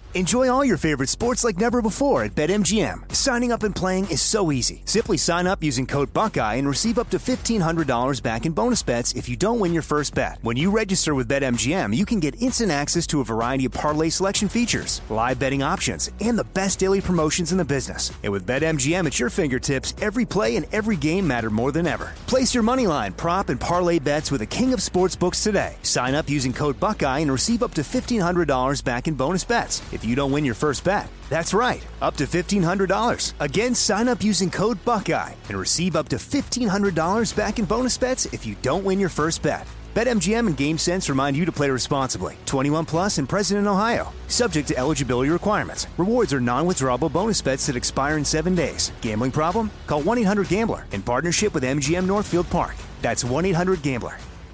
Enjoy all your favorite sports like never before at BetMGM. Signing up and playing is so easy. Simply sign up using code Buckeye and receive up to $1,500 back in bonus bets if you don't win your first bet. When you register with BetMGM, you can get instant access to a variety of parlay selection features, live betting options, and the best daily promotions in the business. And with BetMGM at your fingertips, every play and every game matter more than ever. Place your moneyline, prop, and parlay bets with the king of sportsbooks today. Sign up using code Buckeye and receive up to $1,500 back in bonus bets if you don't win your first bet. That's right, up to $1,500. Again, sign up using code Buckeye and receive up to $1,500 back in bonus bets if you don't win your first bet. BetMGM and GameSense remind you to play responsibly. 21 plus and present in Ohio. Subject to eligibility requirements. Rewards are non-withdrawable bonus bets that expire in 7 days. Gambling problem? Call 1-800-GAMBLER in partnership with MGM Northfield Park. That's 1-800-GAMBLER.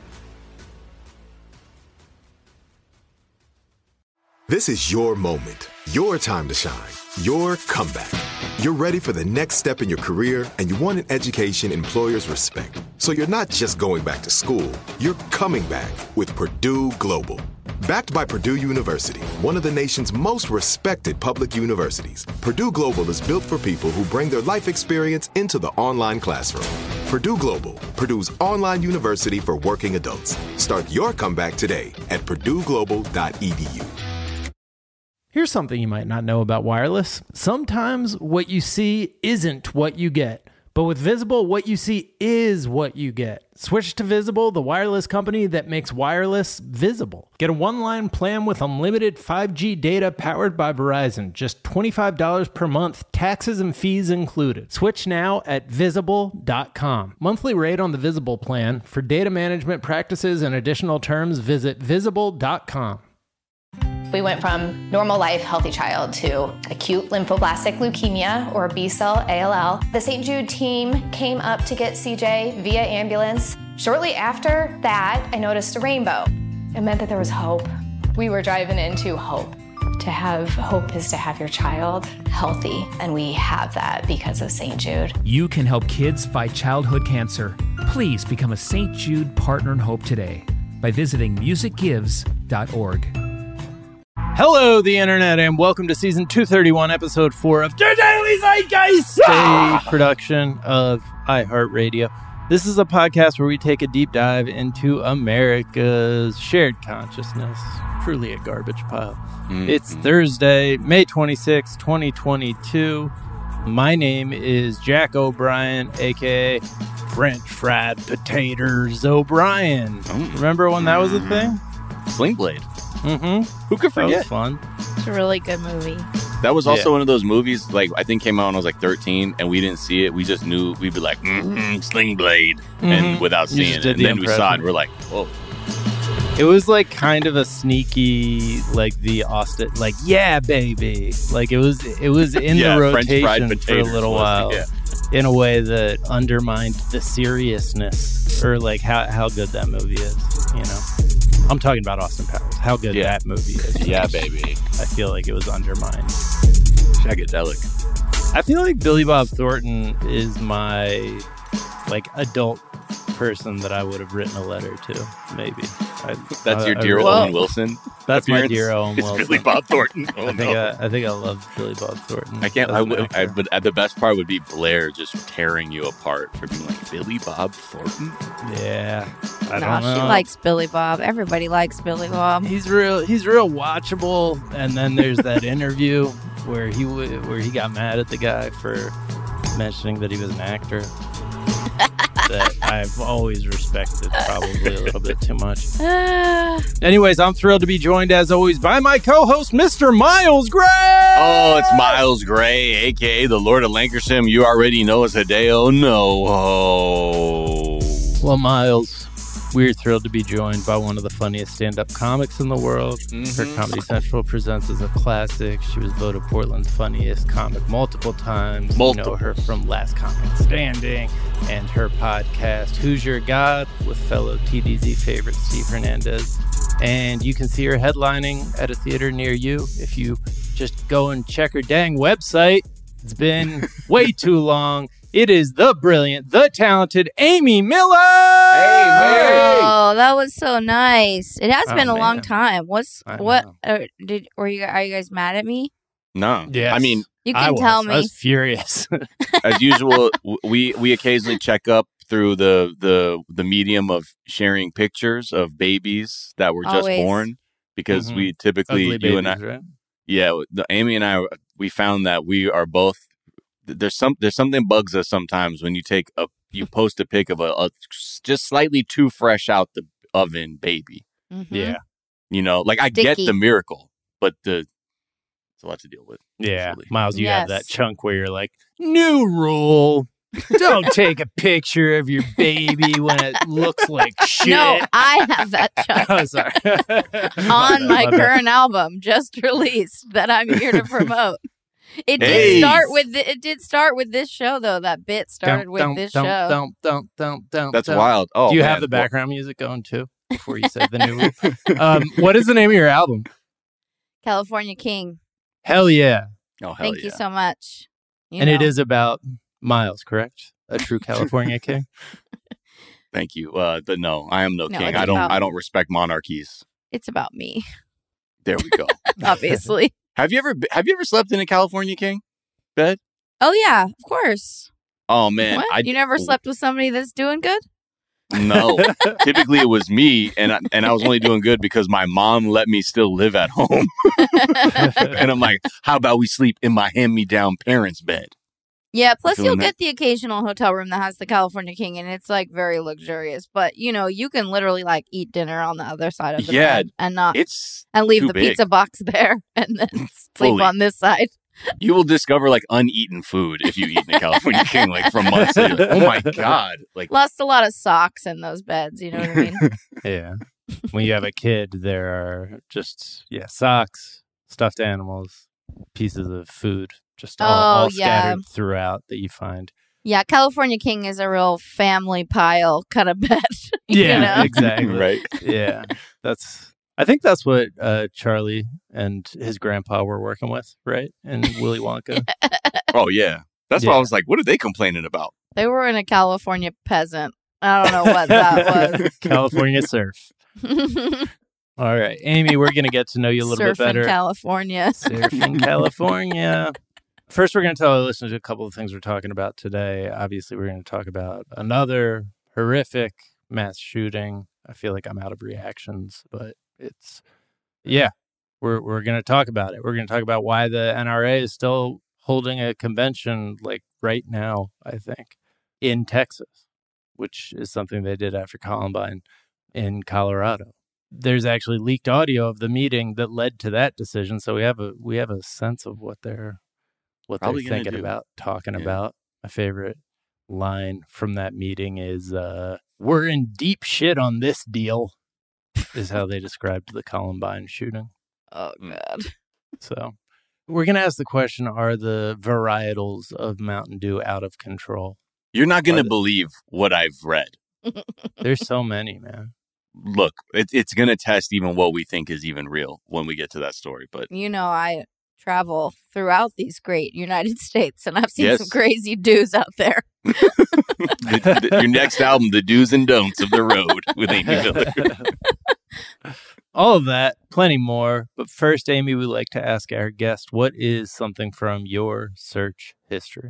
This is your moment, your time to shine, your comeback. You're ready for the next step in your career, and you want an education employers respect. So you're not just going back to school, you're coming back with Purdue Global. Backed by Purdue University, one of the nation's most respected public universities, Purdue Global is built for people who bring their life experience into the online classroom. Purdue Global, Purdue's online university for working adults. Start your comeback today at purdueglobal.edu. Here's something you might not know about wireless. Sometimes what you see isn't what you get. But with Visible, what you see is what you get. Switch to Visible, the wireless company that makes wireless visible. Get a one-line plan with unlimited 5G data powered by Verizon. Just $25 per month, taxes and fees included. Switch now at Visible.com. Monthly rate on the Visible plan. For data management practices and additional terms, visit Visible.com. We went from normal life, healthy child to acute lymphoblastic leukemia, or B-cell ALL. The St. Jude team came up to get CJ via ambulance. Shortly after that, I noticed a rainbow. It meant that there was hope. We were driving into hope. To have hope is to have your child healthy, and we have that because of St. Jude. You can help kids fight childhood cancer. Please become a St. Jude Partner in Hope today by visiting musicgives.org. Hello, the internet, and welcome to season 231, episode 4 of The Daily Zeitgeist, a production of iHeartRadio. This is a podcast where we take a deep dive into America's shared consciousness, truly a garbage pile. It's Thursday, May 26, 2022. My name is Jack O'Brien, a.k.a. French Fried Potatoes O'Brien. Remember when that was a thing? Sling Blade. Mm-hmm. Who could forget? That was fun. It's a really good movie. That was also one of those movies, like, I think came out when I was like 13, and we didn't see it. We just knew, we'd be like, Sling Blade, and without seeing it. And then we saw it, and we're like, whoa. It was like kind of a sneaky, like the Austin, like, yeah, baby. Like it was in the rotation for a little while in a way that undermined the seriousness or like how good that movie is, you know. I'm talking about Austin Powers. How good that movie is. Yeah, baby. I feel like it was undermined. Shagadelic. I feel like Billy Bob Thornton is my like adult person that I would have written a letter to, maybe. That's your dear Owen Wilson? That's appearance? My dear Owen Wilson. It's Billy Bob Thornton. I think I love Billy Bob Thornton. But the best part would be Blair just tearing you apart for being like, Billy Bob Thornton? Yeah. I don't know. She likes Billy Bob. Everybody likes Billy Bob. He's real watchable. And then there's that interview where he got mad at the guy for mentioning that he was an actor. That I've always respected, probably a little bit too much. Anyways, I'm thrilled to be joined, as always, by my co-host, Mr. Miles Gray! Oh, it's Miles Gray, a.k.a. the Lord of Lancashire. You already know us, Hideo. No. Well, Miles, we're thrilled to be joined by one of the funniest stand-up comics in the world. Her Comedy Central presents as a classic. She was voted Portland's funniest comic multiple times. You know her from Last Comic Standing and her podcast, Who's Your God, with fellow TDZ favorite Steve Hernandez. And you can see her headlining at a theater near you if you just go and check her dang website. It's been way too long. It is the brilliant, the talented Amy Miller. Hey, Mary. Oh, that was so nice. It has been a long man. time. Are you guys mad at me? No. Yes. I mean, You can tell me. I was furious. as usual, we occasionally check up through the medium of sharing pictures of babies that were just Always. born, because we Ugly typically, babies, you and I, right? yeah, Amy and I, we found that we are both, there's something bugs us sometimes when you post a pic of a just slightly too fresh out the oven baby. Mhm. Yeah. You know, like I get Sticky. the miracle, but it's a lot to deal with. Yeah. usually. Miles, you have Yes. that chunk where you're like, new rule. Don't take a picture of your baby when it looks like shit. No, I have that chunk Oh, sorry. on my bad. current album just released that I'm here to promote. It did Hey. start with this show though. That bit started with this show. That's wild. Oh, Do you man. have the background music going too before you say the new rule? What is the name of your album? California King. Hell yeah. Oh, hell Thank yeah. you so much. And it is about Miles, correct? A true California king. Thank you. But no, I am no No, king. it's I about- don't respect monarchies. It's about me, There we go. obviously. Have you ever slept in a California king bed? Oh yeah, of course. Oh man, What? You never slept with somebody that's doing good? No. Typically it was me, and I was only doing good because my mom let me still live at home. And I'm like, how about we sleep in my hand-me-down parents' bed? Yeah, plus Feeling you'll that? get the occasional hotel room that has the California King, and it's like very luxurious. But you know, you can literally like eat dinner on the other side of the Yeah, bed and not It's leave too the big. pizza box there and then sleep Fully. on this side. You will discover like uneaten food if you eat in a California king like for months. You're like, oh my god! Like Lost a lot of socks in those beds. You know what I mean? Yeah. When you have a kid, there are just, socks, stuffed animals, pieces of food, just all yeah. scattered throughout that you find. Yeah, California King is a real family pile kind of bed. you know? exactly. right. Yeah. I think that's what Charlie and his grandpa were working with, right? And Willy Wonka. Oh yeah. That's why I was like, what are they complaining about? They were in a California peasant. I don't know what that California surf. was. All right. Amy, we're going to get to know you a little bit Surf in better. California. Surfing California. First, we're going to tell our listeners a couple of things we're talking about today. Obviously, we're going to talk about another horrific mass shooting. I feel like I'm out of reactions, but we're going to talk about it. We're going to talk about why the NRA is still holding a convention like right now, I think, in Texas, which is something they did after Columbine in Colorado. There's actually leaked audio of the meeting that led to that decision, so we have a sense of what they're Probably gonna thinking do. about, talking Yeah. about. My favorite line from that meeting is "We're in deep shit on this deal," is how they described the Columbine shooting. Oh, God. So we're gonna ask the question: are the varietals of Mountain Dew out of control? You're not going Are to they- believe what I've read. There's so many, man. Look, it's going to test even what we think is even real when we get to that story. But You know, I travel throughout these great United States, and I've seen Yes. some crazy dudes out there. your next album, The Do's and Don'ts of the Road with Amy Miller. All of that, plenty more. But first, Amy, we like to ask our guest, what is something from your search history?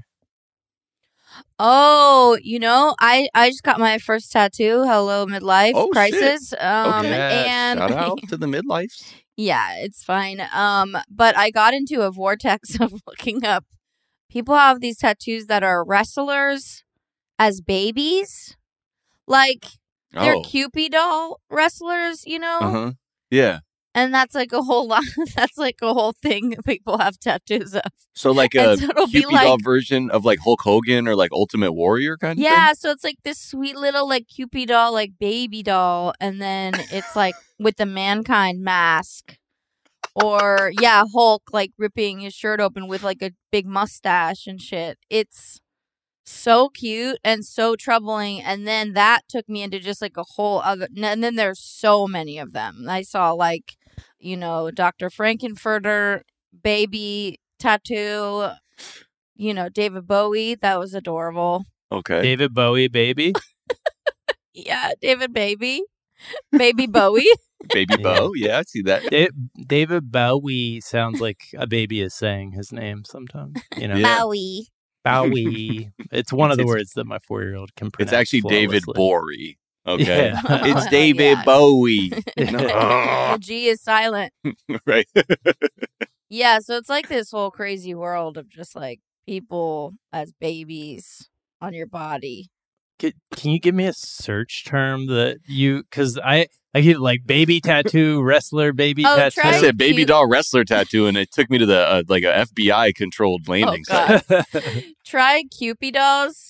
Oh, you know, I just got my first tattoo. Hello, midlife Oh, crisis. Okay. And Shout out to the midlifes. yeah, it's fine. But I got into a vortex of looking up. People have these tattoos that are wrestlers as babies, like they're Oh. Cupid doll wrestlers, you know. Uh-huh. Yeah. And that's like a whole lot. That's like a whole thing that people have tattoos of. So like And a so it'll be Cupid doll like- version of like Hulk Hogan or like Ultimate Warrior kind of Yeah, thing? so it's like this sweet little like Cupid doll, like baby doll, and then it's like with the mankind mask. Or yeah, Hulk like ripping his shirt open with like a big mustache and shit. It's so cute and so troubling. And then that took me into just like a whole other. And then there's so many of them. I saw like, you know, Dr. Frankenfurter baby tattoo. David Bowie. That was adorable. Okay. David Bowie, baby. Yeah, David Baby Bowie. Baby Bo. Yeah, I see that. David Bowie sounds like a baby is saying his name sometimes. Yeah. Bowie. Bowie. It's one of the words that my 4-year-old can pronounce. It's actually David flawlessly. Bory. Okay. Yeah. It's David Bowie. The G is silent. Right. Yeah, so it's like this whole crazy world of just like people as babies on your body. Can you give me a search term that because I get like baby tattoo, wrestler, baby tattoo. I Try said baby cute- doll wrestler tattoo, and it took me to the like a FBI controlled landing God. site. Try Cupidolls.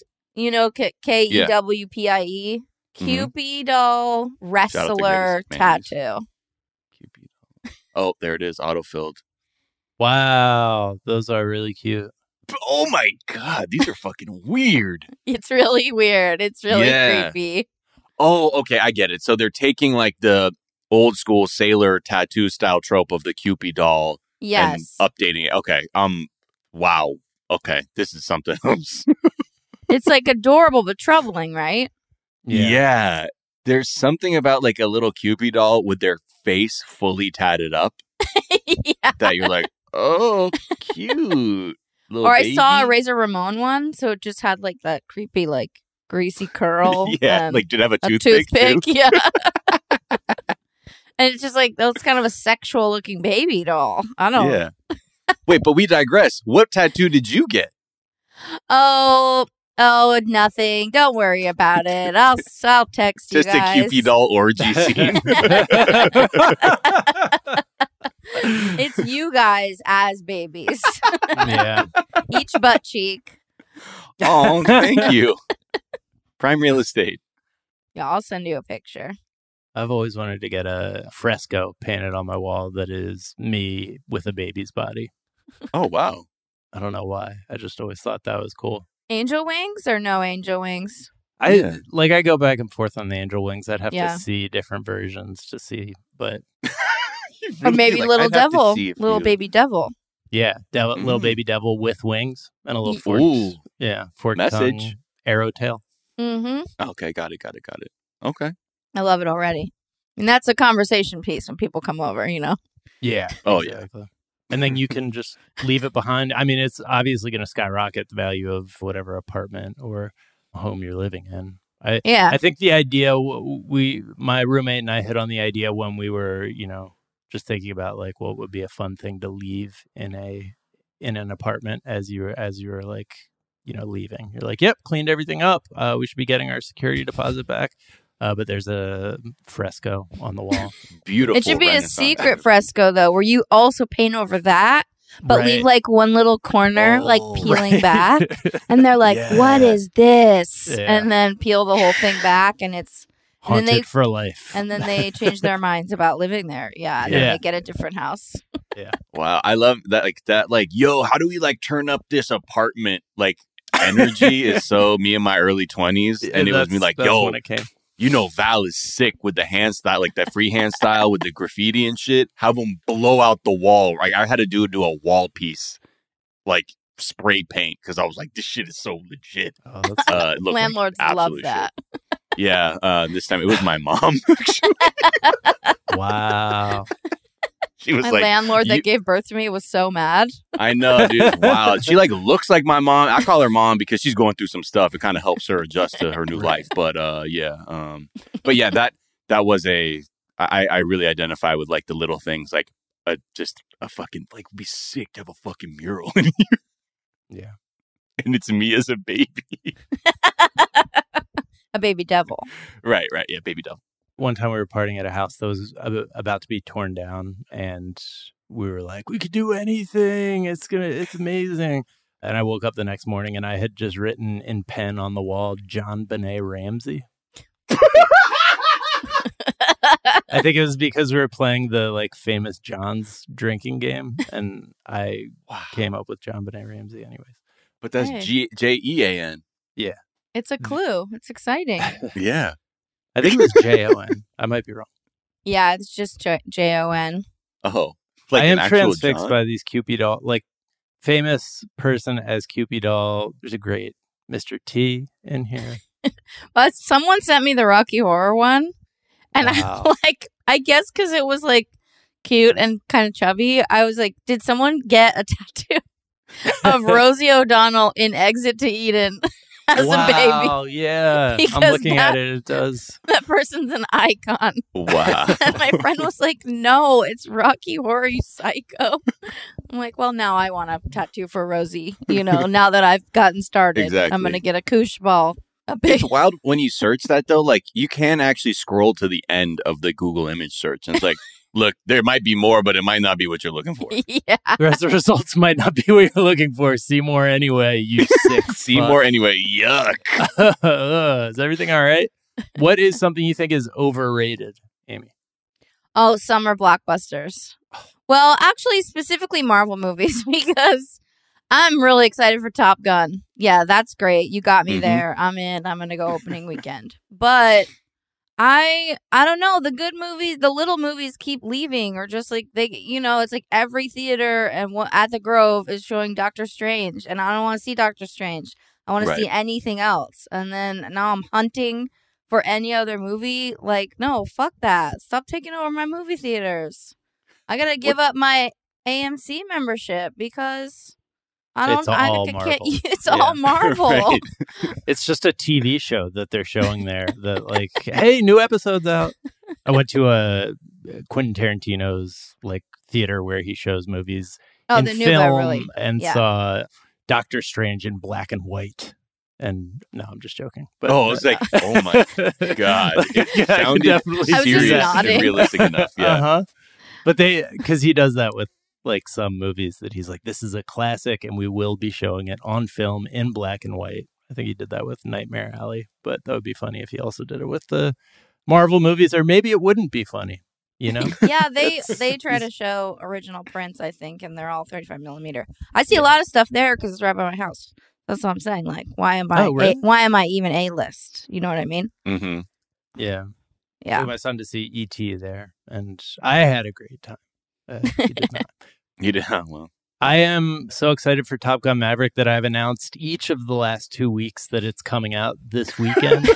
Kewpie. Cupidol wrestler Grace tattoo. Cupid. Oh, there it is, autofilled. Wow, those are really cute. Oh my God, these are fucking weird. It's really weird. It's really Yeah. creepy. Oh, okay, I get it. So they're taking like the old school sailor tattoo style trope of the Cupid doll Yes. and updating it. Okay, wow. Okay, this is something else. It's like adorable but troubling, right? Yeah. There's something about like a little Cupid doll with their face fully tatted up Yeah. that you're like, oh, cute. Little Or I baby. saw a Razor Ramon one, so it just had like that creepy, like greasy curl. Yeah, and like did it have a a toothpick, too? Yeah. And it's just like, that's kind of a sexual looking baby doll. I don't Yeah. Wait, but we digress. What tattoo did you get? Oh, nothing. Don't worry about it. I'll text you Just guys. a Cupid doll orgy scene. It's you guys as babies. Yeah. Each butt cheek. Oh, thank you. Prime real estate. Yeah, I'll send you a picture. I've always wanted to get a fresco painted on my wall that is me with a baby's body. Oh, wow. I don't know why. I just always thought that was cool. Angel wings or no angel wings? I go back and forth on the angel wings. I'd have Yeah. to see different versions to see, but Or maybe little devil, little baby devil. yeah, little baby devil with wings and a little fork. Ooh. Yeah, fork Message. tongue, arrow tail. Mm-hmm. Okay, got it. Okay. I love it already. And that's a conversation piece when people come over, Yeah. Oh, yeah. exactly. And then you can just leave it behind. I mean, it's obviously going to skyrocket the value of whatever apartment or home you're living in. Yeah. I think the idea my roommate and I hit on the idea when we were, just thinking about like what would be a fun thing to leave in an apartment as you were like, leaving. You're like, yep, cleaned everything up. We should be getting our security deposit back. But there's a fresco on the wall. Beautiful. It should be a Renaissance. secret fresco, though, where you also paint over that, but Right. leave like one little corner, like Oh, peeling back. And they're like, what is this? Yeah. And then peel the whole thing back. And it's, and then Haunted for life. and then they change their minds about living there. Yeah. And then Yeah. they get a different house. Wow, I love that. Like, yo, how do we like turn up this apartment? Like, energy is so me in my early 20s, and it was me like, that's yo, when it came. Val is sick with the hand style, like that freehand style with the graffiti and shit. Have them blow out the wall. Like, I had to do a wall piece, like spray paint, because I was like, this shit is so legit. Oh, that's It looked like Landlords love absolute that. shit. Yeah, this time it was my mom. Actually. wow. She was My like, landlord you- that gave birth to me was so mad. I know, dude. Wow. She like looks like my mom. I call her mom because she's going through some stuff. It kind of helps her adjust to her new life. But yeah. But yeah, that was I really identify with like the little things, like just a fucking, like, it'd be sick to have a fucking mural in here. Yeah. And it's me as a baby. A baby devil. Right. Yeah, baby doll. One time we were partying at a house that was about to be torn down, and we were like, we could do anything. It's amazing. And I woke up the next morning and I had just written in pen on the wall, John Benet Ramsey. I think it was because we were playing the like famous John's drinking game, and I came up with John Benet Ramsey anyways. But that's Hey. Jean. It's a clue. It's exciting. Yeah. I think it was Jon. I might be wrong. Yeah, it's just Jon. Oh. Like I am an actual transfixed John? by these Cupid doll. Like famous person as Cupid doll. There's a great Mr. T in here. But someone sent me the Rocky Horror one, and Wow. I guess because it was like cute and kind of chubby, I was like, did someone get a tattoo of Rosie O'Donnell in Exit to Eden as a baby? Wow, yeah. I'm Because looking at it. It does. That person's an icon. Wow. And my friend was like, no, it's Rocky Horror, you psycho. I'm like, well, now I want a tattoo for Rosie. Now that I've gotten started, Exactly. I'm going to get a koosh ball. A big. It's wild when you search that, though. Like, you can actually scroll to the end of the Google image search. And it's like, look, there might be more, but it might not be what you're looking for. Yeah. The rest of the results might not be what you're looking for. See more anyway, you sick See more anyway. Yuck. fuck. Is everything all right? What is something you think is overrated, Amy? Oh, summer blockbusters. Well, actually, specifically Marvel movies, because I'm really excited for Top Gun. Yeah, that's great. You got me Mhm. there. I'm in. I'm going to go opening weekend. But I don't know. The good movies, the little movies keep leaving, or just like it's like every theater and at the Grove is showing Doctor Strange, and I don't want to see Doctor Strange. I want to see anything else. And then now I'm hunting for any other movie. Like, no, fuck that. Stop taking over my movie theaters. I gotta give up my AMC membership because I don't. It's all can't. Marvel. It's Yeah. all Marvel. Right. It's just a TV show that they're showing there that like, hey, new episodes out. I went to a Quentin Tarantino's like theater where he shows movies Oh, in the new film Beverly. and Yeah. saw Doctor Strange in black and white. And no, I'm just joking. But Oh, it's like, oh my God. It Yeah, I could sounded definitely I was see just serious that. nodding. and realistic enough. Yeah. Uh-huh. But because he does that with like some movies that he's like, this is a classic and we will be showing it on film in black and white. I think he did that with Nightmare Alley, but that would be funny if he also did it with the Marvel movies, or maybe it wouldn't be funny, Yeah, they try to show original prints, I think, and they're all 35 millimeter. I see a lot of stuff there because it's right by my house. That's what I'm saying. Like, why am I? Oh, really? Why am I even A-list? You know what I mean? Mm-hmm. Yeah. Yeah. Took my son to see E.T. there, and I had a great time. He did not. You did well. I am so excited for Top Gun Maverick that I've announced each of the last 2 weeks that it's coming out this weekend.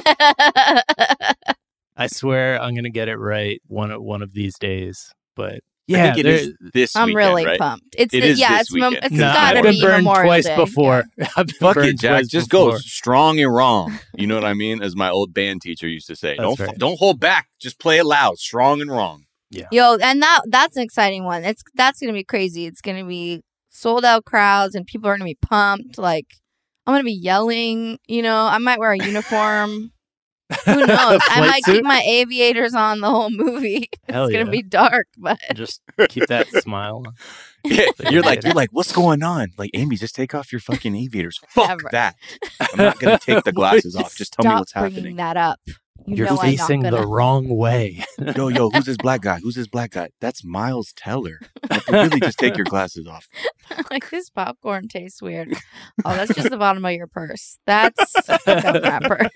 I swear I'm going to get it right one of these days. But yeah, I think it is this I'm weekend, really right? pumped. It's It is yeah, this it's weekend. it's no, gotta I've been be burned Memorial twice Day. before. I've been Fuck burned it, Jack. twice Just before. go strong and wrong. You know what I mean? As my old band teacher used to say. That's right. Don't hold back. Just play it loud. Strong and wrong. Yo, and that's an exciting one. That's gonna be crazy. It's gonna be sold out crowds and people are gonna be pumped. Like, I'm gonna be yelling. I might wear a uniform. Who knows? I Flight might suit? keep my aviators on the whole movie. Hell It's gonna yeah. be dark, but Just keep that smile. Yeah, you're like, what's going on? Like, Amy, just take off your fucking aviators. Fuck Never. that. I'm not gonna take the glasses off. Just tell me stop what's bringing happening. that up. You're know I'm facing not the gonna. wrong way. Yo, who's this black guy? Who's this black guy? That's Miles Teller. Like, really, just take your glasses off. Like, this popcorn tastes weird. Oh, that's just the bottom of your purse. That's a gum wrapper.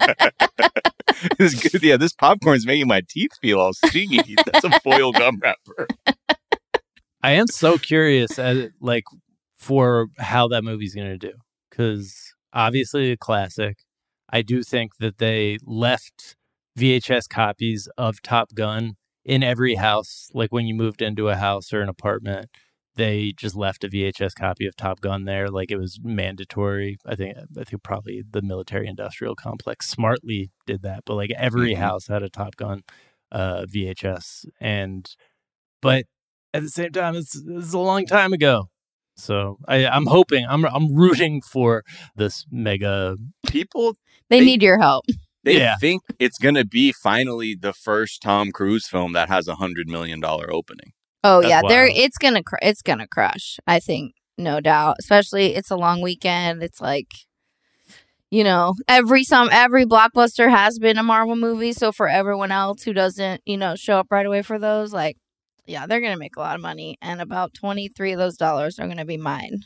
This popcorn's making my teeth feel all stingy. That's a foil gum wrapper. I am so curious for how that movie's going to do, because obviously a classic. I do think that they left VHS copies of Top Gun in every house. Like when you moved into a house or an apartment, they just left a VHS copy of Top Gun there. Like it was mandatory. I think probably the military industrial complex smartly did that, but like every house had a Top Gun VHS. But at the same time, it's a long time ago. So I'm hoping, I'm rooting for this mega. People, They need your help. they think it's going to be finally the first Tom Cruise film that has $100 million opening. Oh That's yeah, wild. it's gonna crush. I think, no doubt. Especially it's a long weekend. It's like, every blockbuster has been a Marvel movie. So for everyone else who doesn't, show up right away for those, like, yeah, they're gonna make a lot of money, and about 23 of those dollars are gonna be mine.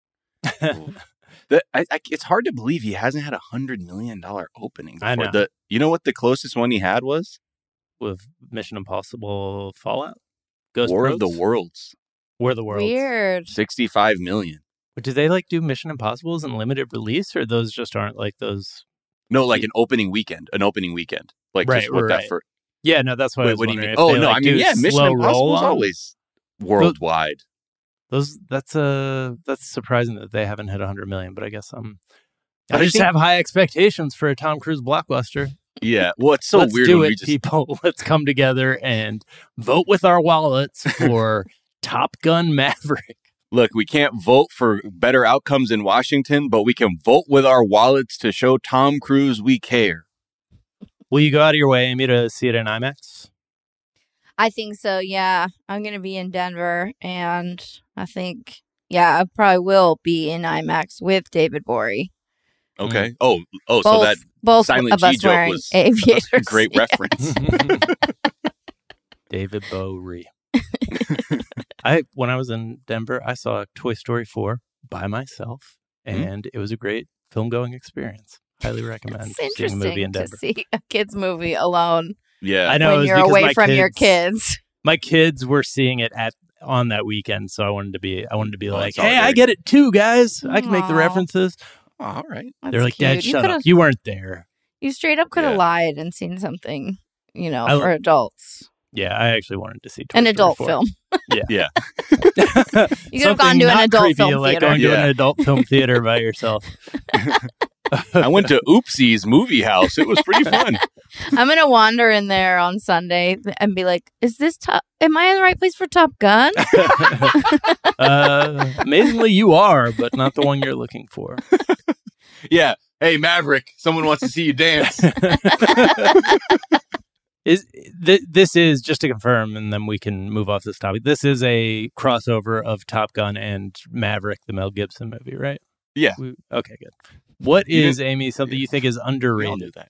It's hard to believe he hasn't had $100 million opening before. I know. You know what the closest one he had was? With Mission Impossible Fallout, Ghost War Roads? of the Worlds. We're the world. Weird. 65 million. But do they like do Mission Impossibles in limited release, or those just aren't like those? No, like an opening weekend. Like Right, just what right. that for. Yeah, no, that's what I was What do you wondering. mean? If Oh they, no, like, I mean, do yeah, Mission slow Impossible is roll-on. always worldwide. That's surprising that they haven't hit 100 million. But I guess I I just think- have high expectations for a Tom Cruise blockbuster. Yeah. Well, it's so Let's weird do when it, people. Let's come together and vote with our wallets for Top Gun Maverick. Look, we can't vote for better outcomes in Washington, but we can vote with our wallets to show Tom Cruise we care. Will you go out of your way, Amy, to see it in IMAX? I think so, yeah. I'm going to be in Denver, and I think, I probably will be in IMAX with David Bory. Okay. Oh, so that both Silent of G us joke wearing was aviators. a great Yeah. reference. David Bowie. When I was in Denver, I saw Toy Story 4 by myself, and it was a great film-going experience. Highly recommend It's seeing a movie in interesting to Denver. see a kid's movie alone Yeah. I know, it when was you're because away my from your kids. My kids were seeing it on that weekend, so I wanted to be like, it's all "Hey, I great. get it too, guys. I can make the Aw. references." Oh, all right. They're like, "Dad, cute. shut up. You weren't there." You straight up could have Yeah. lied and seen something, I- for adults. Yeah, I actually wanted to see Toy An Story adult 4. film. Yeah. Yeah. You could have gone Something to an not adult creepy, film like theater. going to Yeah. an adult film theater by yourself. I went to Oopsie's movie house. It was pretty fun. I'm going to wander in there on Sunday and be like, am I in the right place for Top Gun? Amazingly, you are, but not the one you're looking for. Yeah. Hey, Maverick, someone wants to see you dance. This is just to confirm, and then we can move off this topic. This is a crossover of Top Gun and Maverick, the Mel Gibson movie, right? Yeah. Okay, good. What is, Amy, something you think is We all knew underrated? that.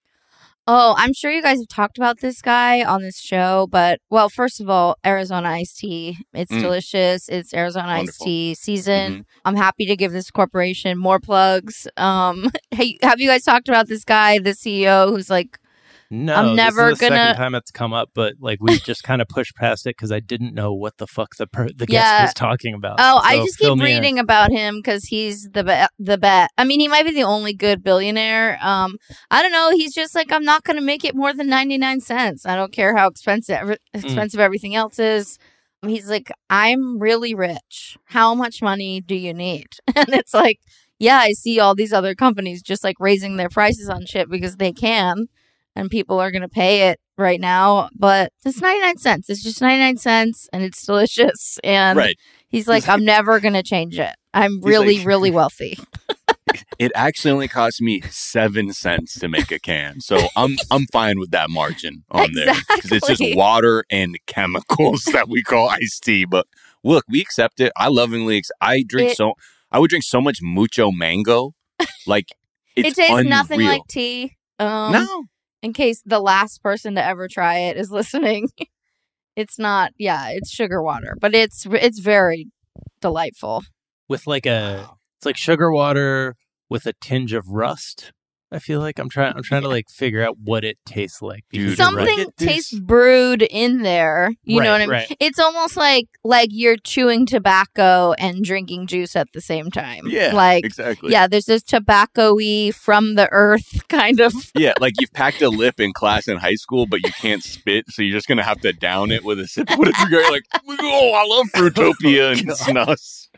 Oh, I'm sure you guys have talked about this guy on this show, but first of all, Arizona iced tea. It's delicious. It's Arizona iced Wonderful. tea season. I'm happy to give this corporation more plugs. Hey, have you guys talked about this guy, the CEO, who's like, No, I'm never this is the gonna- second time it's come up, but like we just kind of pushed past it because I didn't know what the fuck the guest Yeah. was talking about. Oh, I So just fill keep me in. reading about him because he's the bet. I mean, he might be the only good billionaire. I don't know. He's just like, I'm not going to make it more than 99 cents. I don't care how expensive everything else is. He's like, I'm really rich. How much money do you need? And it's like, yeah, I see all these other companies just like raising their prices on shit because they can. And people are going to pay it right now. But it's 99 cents. It's just 99 cents and it's delicious. And Right. he's like, I'm never going to change it. I'm really, like- really wealthy. It actually only cost me 7 cents to make a can, so I'm fine with that margin on there because it's Exactly. just water and chemicals that we call iced tea. But look, we accept it. I lovingly. I would drink so much mucho mango, like it's It tastes unreal. nothing like tea. No, In case the last person to ever try it is listening, it's not. Yeah, it's sugar water, but it's very delightful. with like it's like sugar water with a tinge of rust. I feel like I'm trying to like figure out what it tastes like. Dude, because you're right. Something tastes brewed in there. You know what I mean? Right. It's almost like you're chewing tobacco and drinking juice at the same time. yeah, Like, exactly. yeah, there's this tobacco-y from the earth kind of. Yeah, like you've packed a lip in class in high school, but you can't spit, so you're just gonna have to down it with a sip of it. You're like, oh, I love Fruitopia and Snus.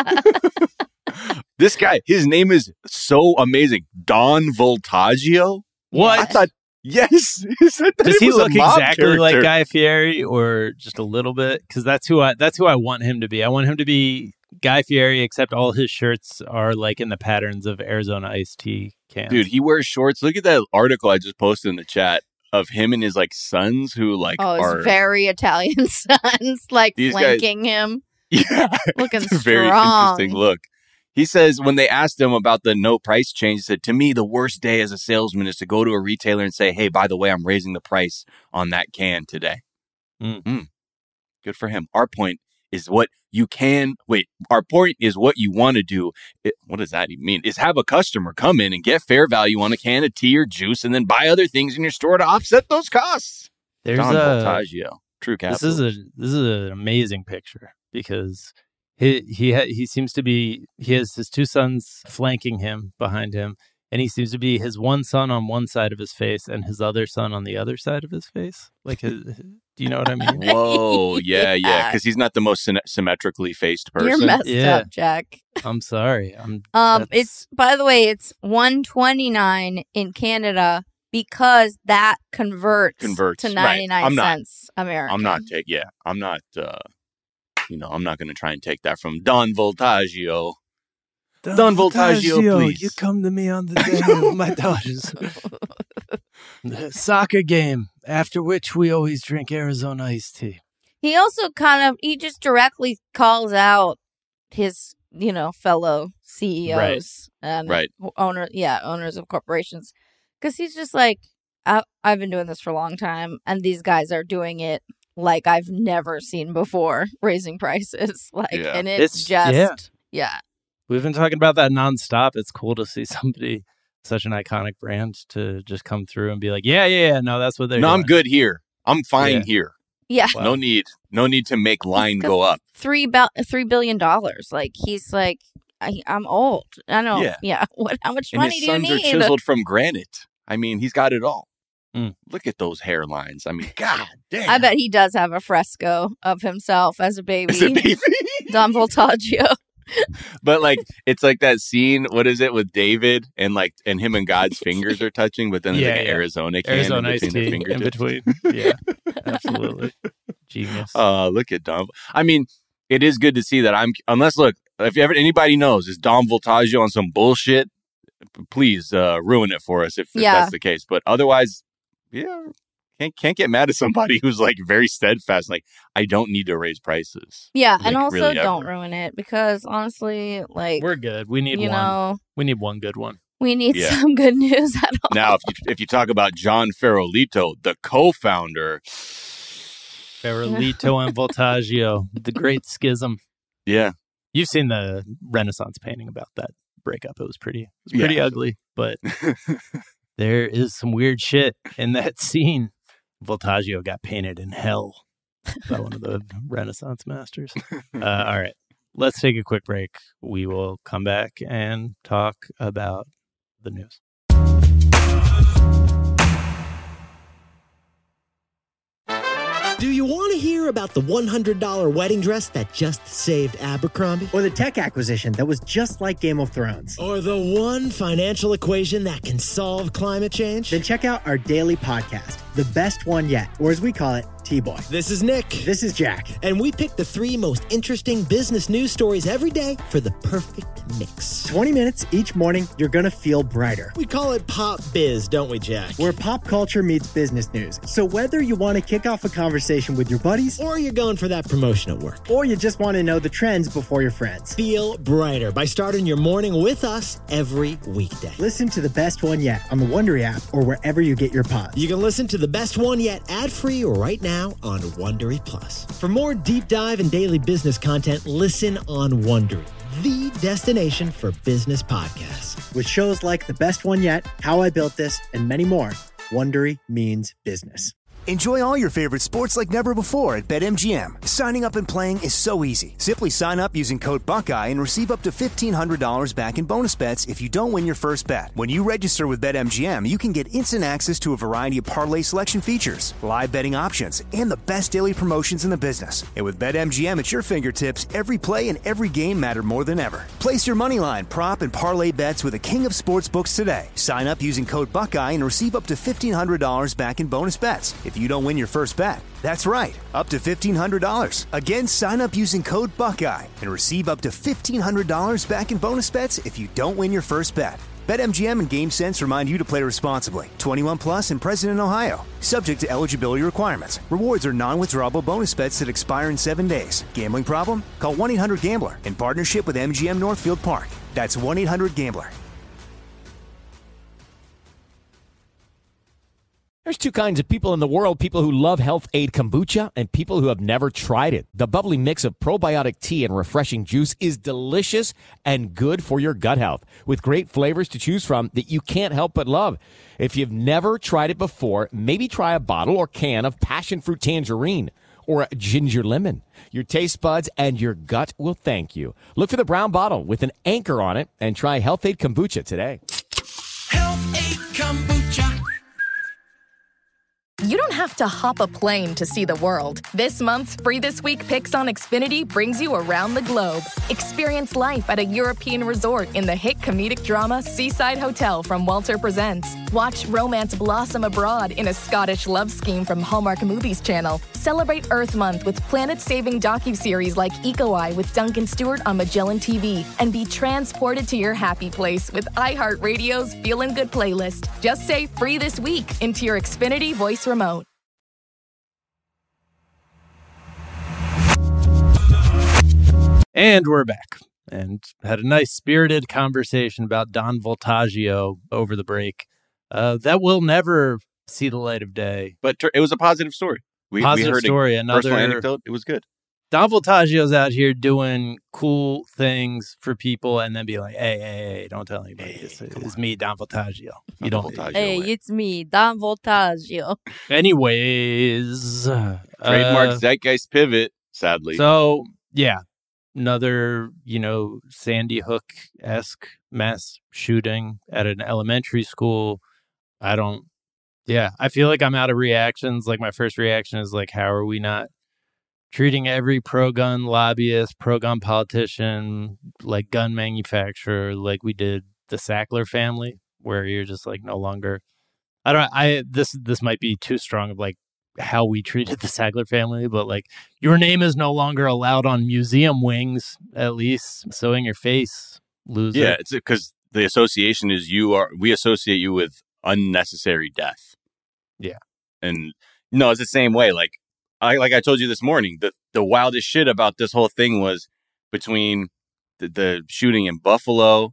This guy, his name is so amazing, Don Voltaggio. What? I thought, yes, he said that Does it he was a look mob exactly like character. Guy Fieri or just a little bit? Because that's who I want him to be. I want him to be Guy Fieri, except all his shirts are like in the patterns of Arizona iced tea cans. Dude, he wears shorts. Look at that article I just posted in the chat of him and his like sons who like Oh, are his very Italian sons, like These guys- flanking him, yeah, looking it's a very strong. interesting look. He says when they asked him about the no price change, he said, to me, the worst day as a salesman is to go to a retailer and say, hey, by the way, I'm raising the price on that can today. Good for him. Our point is what you want to do. What does that even mean? Is have a customer come in and get fair value on a can of tea or juice and then buy other things in your store to offset those costs. There's Don a Voltaggio. True capital. this is an amazing picture. because he seems to be, he has his two sons flanking him behind him, and he seems to be his one son on one side of his face and his other son on the other side of his face. Like, do you know what I mean? Whoa, yeah, because he's not the most symmetrically faced person. You're messed up, Jack. I'm sorry. It's, by the way, it's $1.29 in Canada because that converts to 99 cents American. I'm not I'm not going to try and take that from Don Voltaggio. Don Voltaggio, please. You come to me on the day of my daughter's soccer game, after which we always drink Arizona iced tea. He also he just directly calls out his, fellow CEOs and owners of corporations. Because he's just like, I've been doing this for a long time, and these guys are doing it like I've never seen before, raising prices. And it's just. We've been talking about that nonstop. It's cool to see somebody, such an iconic brand, to just come through and be like, no, that's what they're doing. I'm good here. I'm fine here. Yeah. Wow. No need to make line go up. $3 billion. Like, he's like, I'm old. I know. Yeah. How much money do you need? His sons are chiseled from granite. I mean, he's got it all. Look at those hairlines. I mean, God damn. I bet he does have a fresco of himself as a baby. Don Voltaggio. But it's like that scene, what is it, with David and him and God's fingers are touching, but then there's an Arizona can in between their fingertips. In between. Yeah, absolutely. Genius. Look at Don. I mean, it is good to see that if anybody knows, is Don Voltaggio on some bullshit, please ruin it for us if that's the case. But otherwise, can't get mad at somebody who's very steadfast. Like, I don't need to raise prices. Yeah, and also really don't ruin it, because honestly, we're good. We need one. We need one good one. We need some good news at all. Now, if you talk about John Ferolito, the co-founder, Ferolito and Voltaggio, the great schism. Yeah, you've seen the Renaissance painting about that breakup. It was pretty ugly, but there is some weird shit in that scene. Voltaggio got painted in hell by one of the Renaissance masters. All right, let's take a quick break. We will come back and talk about the news. Do you want to hear about the $100 wedding dress that just saved Abercrombie? Or the tech acquisition that was just like Game of Thrones? Or the one financial equation that can solve climate change? Then check out our daily podcast, The Best One Yet, or as we call it, T-Boy. This is Nick. This is Jack. And we pick the 3 most interesting business news stories every day for the perfect mix. 20 minutes each morning, you're going to feel brighter. We call it Pop Biz, don't we, Jack? Where pop culture meets business news. So whether you want to kick off a conversation with your buddies, or you're going for that promotion at work, or you just want to know the trends before your friends, feel brighter by starting your morning with us every weekday. Listen to The Best One Yet on the Wondery app or wherever you get your pods. You can listen to The Best One Yet ad-free right now on Wondery Plus. For more deep dive and daily business content, listen on Wondery, the destination for business podcasts. With shows like The Best One Yet, How I Built This, and many more, Wondery means business. Enjoy all your favorite sports like never before at BetMGM. Signing up and playing is so easy. Simply sign up using code Buckeye and receive up to $1,500 back in bonus bets if you don't win your first bet. When you register with BetMGM, you can get instant access to a variety of parlay selection features, live betting options, and the best daily promotions in the business. And with BetMGM at your fingertips, every play and every game matter more than ever. Place your moneyline, prop, and parlay bets with the king of sportsbooks today. Sign up using code Buckeye and receive up to $1,500 back in bonus bets if you don't win your first bet. That's right, up to $1,500. Again, sign up using code Buckeye and receive up to $1,500 back in bonus bets if you don't win your first bet. BetMGM and GameSense remind you to play responsibly. 21 plus and present in Ohio. Subject to eligibility requirements. Rewards are non-withdrawable bonus bets that expire in 7 days. Gambling problem? Call 1-800-GAMBLER in partnership with MGM Northfield Park. That's 1-800-GAMBLER. There's 2 kinds of people in the world, people who love Health Aid Kombucha and people who have never tried it. The bubbly mix of probiotic tea and refreshing juice is delicious and good for your gut health, with great flavors to choose from that you can't help but love. If you've never tried it before, maybe try a bottle or can of passion fruit tangerine, or ginger lemon. Your taste buds and your gut will thank you. Look for the brown bottle with an anchor on it and try Health-Ade Kombucha today. Health-Ade Kombucha. You don't have to hop a plane to see the world. This month's Free This Week Picks on Xfinity brings you around the globe. Experience life at a European resort in the hit comedic drama Seaside Hotel from Walter Presents. Watch romance blossom abroad in a Scottish love scheme from Hallmark Movies Channel. Celebrate Earth Month with planet-saving docuseries like Eco Eye with Duncan Stewart on Magellan TV. And be transported to your happy place with iHeartRadio's Feelin' Good playlist. Just say Free This Week into your Xfinity voice remote. And we're back and had a nice spirited conversation about Don Voltaggio over the break. That will never see the light of day. But it was a positive story. We heard story. Another personal Another anecdote. It was good. Don Voltaggio's out here doing cool things for people and then be like, hey, don't tell anybody. It's me, Don Voltaggio. You don't. Hey, it's me, Don Voltaggio. Anyways. Trademark Zeitgeist pivot, sadly. So, yeah. Another, Sandy Hook-esque mass shooting at an elementary school. I feel like I'm out of reactions. Like, my first reaction is like, how are we not treating every pro-gun lobbyist, pro-gun politician, like gun manufacturer, like we did the Sackler family, where you're just like no longer. This might be too strong of like how we treated the Sackler family, but like your name is no longer allowed on museum wings, at least. So in your face, loser. Yeah, it's because the association is we associate you with unnecessary death. Yeah. And no, it's the same way. Like I told you this morning, the wildest shit about this whole thing was between the shooting in Buffalo,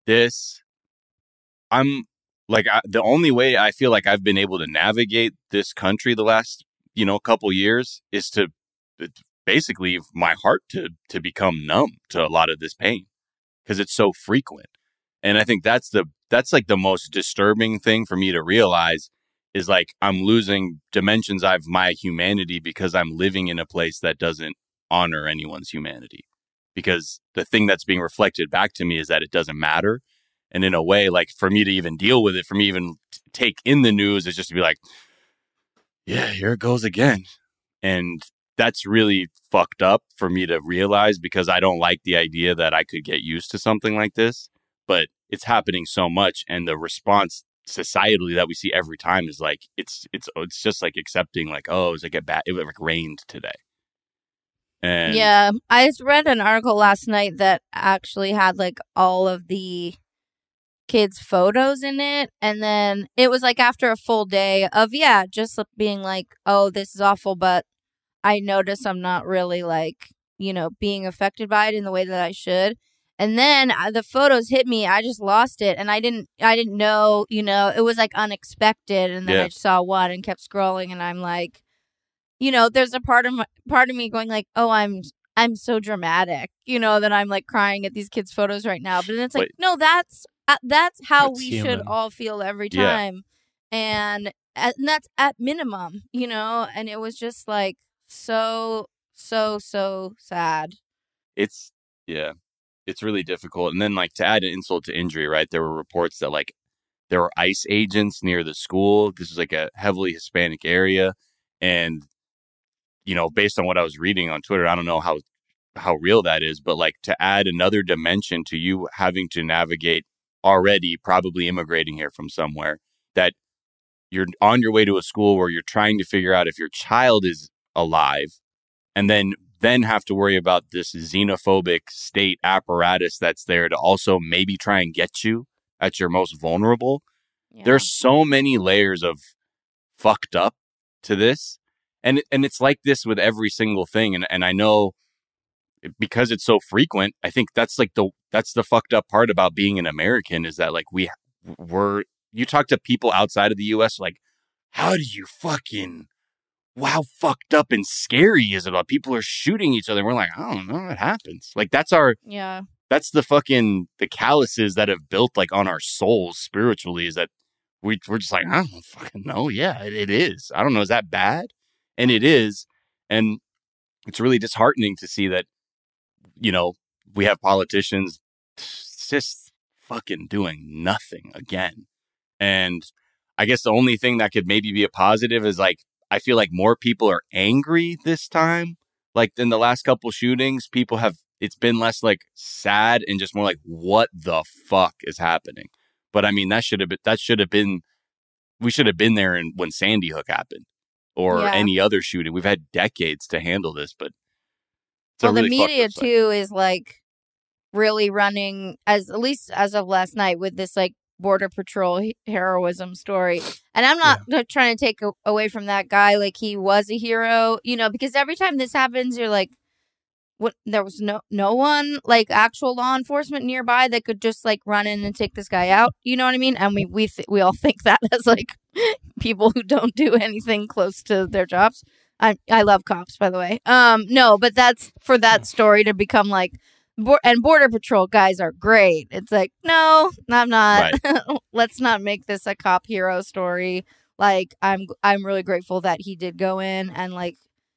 the only way I feel like I've been able to navigate this country the last, couple years is to basically my heart to become numb to a lot of this pain because it's so frequent. And I think that's like the most disturbing thing for me to realize is like I'm losing dimensions of my humanity because I'm living in a place that doesn't honor anyone's humanity. Because the thing that's being reflected back to me is that it doesn't matter. And in a way, like for me to even deal with it, for me even take in the news, is just to be like, yeah, here it goes again. And that's really fucked up for me to realize because I don't like the idea that I could get used to something like this. But it's happening so much. And the response societally that we see every time is like, it's just like accepting like, oh, it's like it like rained today. And yeah, I just read an article last night that actually had like all of the kids' photos in it, and then it was like after a full day of just being like, oh, this is awful, but I notice I'm not really like being affected by it in the way that I should. And then the photos hit me. I just lost it, and I didn't know. It was like unexpected, and then I just saw one and kept scrolling, and I'm like, there's a part of me going like, oh, I'm so dramatic, that I'm like crying at these kids' photos right now. But then it's like, no, that's how we human. should all feel every time. Yeah. And that's at minimum, and it was just like so sad. It's really difficult. And then like to add an insult to injury, right? There were reports that like there were ICE agents near the school. This is like a heavily Hispanic area. And, based on what I was reading on Twitter, I don't know how real that is, but like to add another dimension to you having to navigate already probably immigrating here from somewhere, that you're on your way to a school where you're trying to figure out if your child is alive and then have to worry about this xenophobic state apparatus that's there to also maybe try and get you at your most vulnerable. Yeah. There's so many layers of fucked up to this. And it's like this with every single thing. And I know because it's so frequent, I think that's like that's the fucked up part about being an American is that like you talk to people outside of the US, like, how fucked up and scary is it about people are shooting each other? And we're like, I don't know, it happens. Like that's the calluses that have built like on our souls spiritually is that we're just like, I don't fucking know. Yeah, it is. I don't know. Is that bad? And it is. And it's really disheartening to see that, we have politicians just fucking doing nothing again. And I guess the only thing that could maybe be a positive is like, I feel like more people are angry this time. Like in the last couple shootings, it's been less like sad and just more like, what the fuck is happening? But I mean, we should have been there when Sandy Hook happened or any other shooting. We've had decades to handle this, but the media too is like really running, at least as of last night, with this like Border Patrol heroism story. And I'm not trying to take away from that guy. Like, he was a hero, because every time this happens, you're like, what? There was no one, like, actual law enforcement nearby that could just like run in and take this guy out. You know what I mean? And we all think that as like people who don't do anything close to their jobs. I love cops, by the way. No, but that's for that story to become like, and Border Patrol guys are great. It's like, no, I'm not. Right. Let's not make this a cop hero story. Like, I'm really grateful that he did go in and like,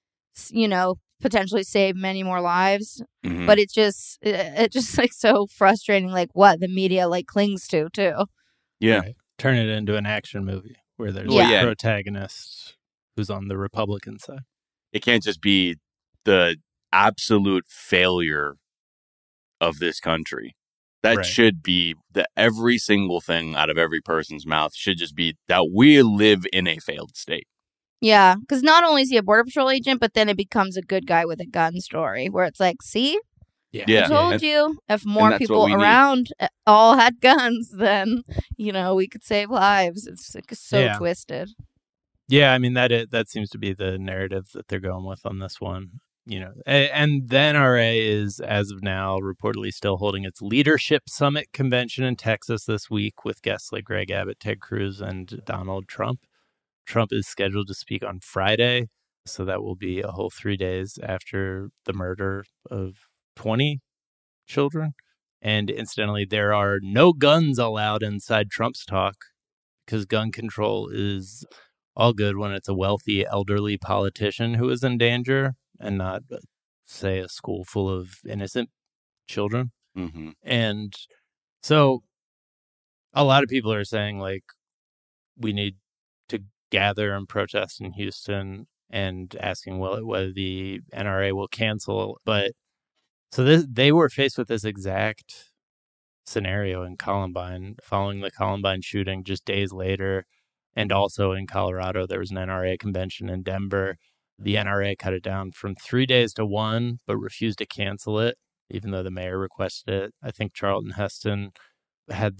potentially save many more lives. Mm-hmm. But it's just like so frustrating. Like what the media like clings to too. Yeah, right. Turn it into an action movie where there's a protagonist who's on the Republican side. It can't just be the absolute failure of this country. That should be every single thing out of every person's mouth should just be that we live in a failed state. Yeah, because not only is he a Border Patrol agent, but then it becomes a good guy with a gun story where it's like, see? Yeah. I told you, if more people around all had guns, then, we could save lives. It's like so twisted. Yeah, I mean, that seems to be the narrative that they're going with on this one. And the NRA is, as of now, reportedly still holding its Leadership Summit convention in Texas this week with guests like Greg Abbott, Ted Cruz, and Donald Trump. Trump is scheduled to speak on Friday, so that will be a whole 3 days after the murder of 20 children. And incidentally, there are no guns allowed inside Trump's talk because gun control is all good when it's a wealthy, elderly politician who is in danger and not, say, a school full of innocent children. Mm-hmm. And so a lot of people are saying, like, we need to gather and protest in Houston and asking whether the NRA will cancel. But so they were faced with this exact scenario in Columbine, following the Columbine shooting just days later. And also in Colorado, there was an NRA convention in Denver. The NRA cut it down from 3 days to 1, but refused to cancel it, even though the mayor requested it. I think Charlton Heston had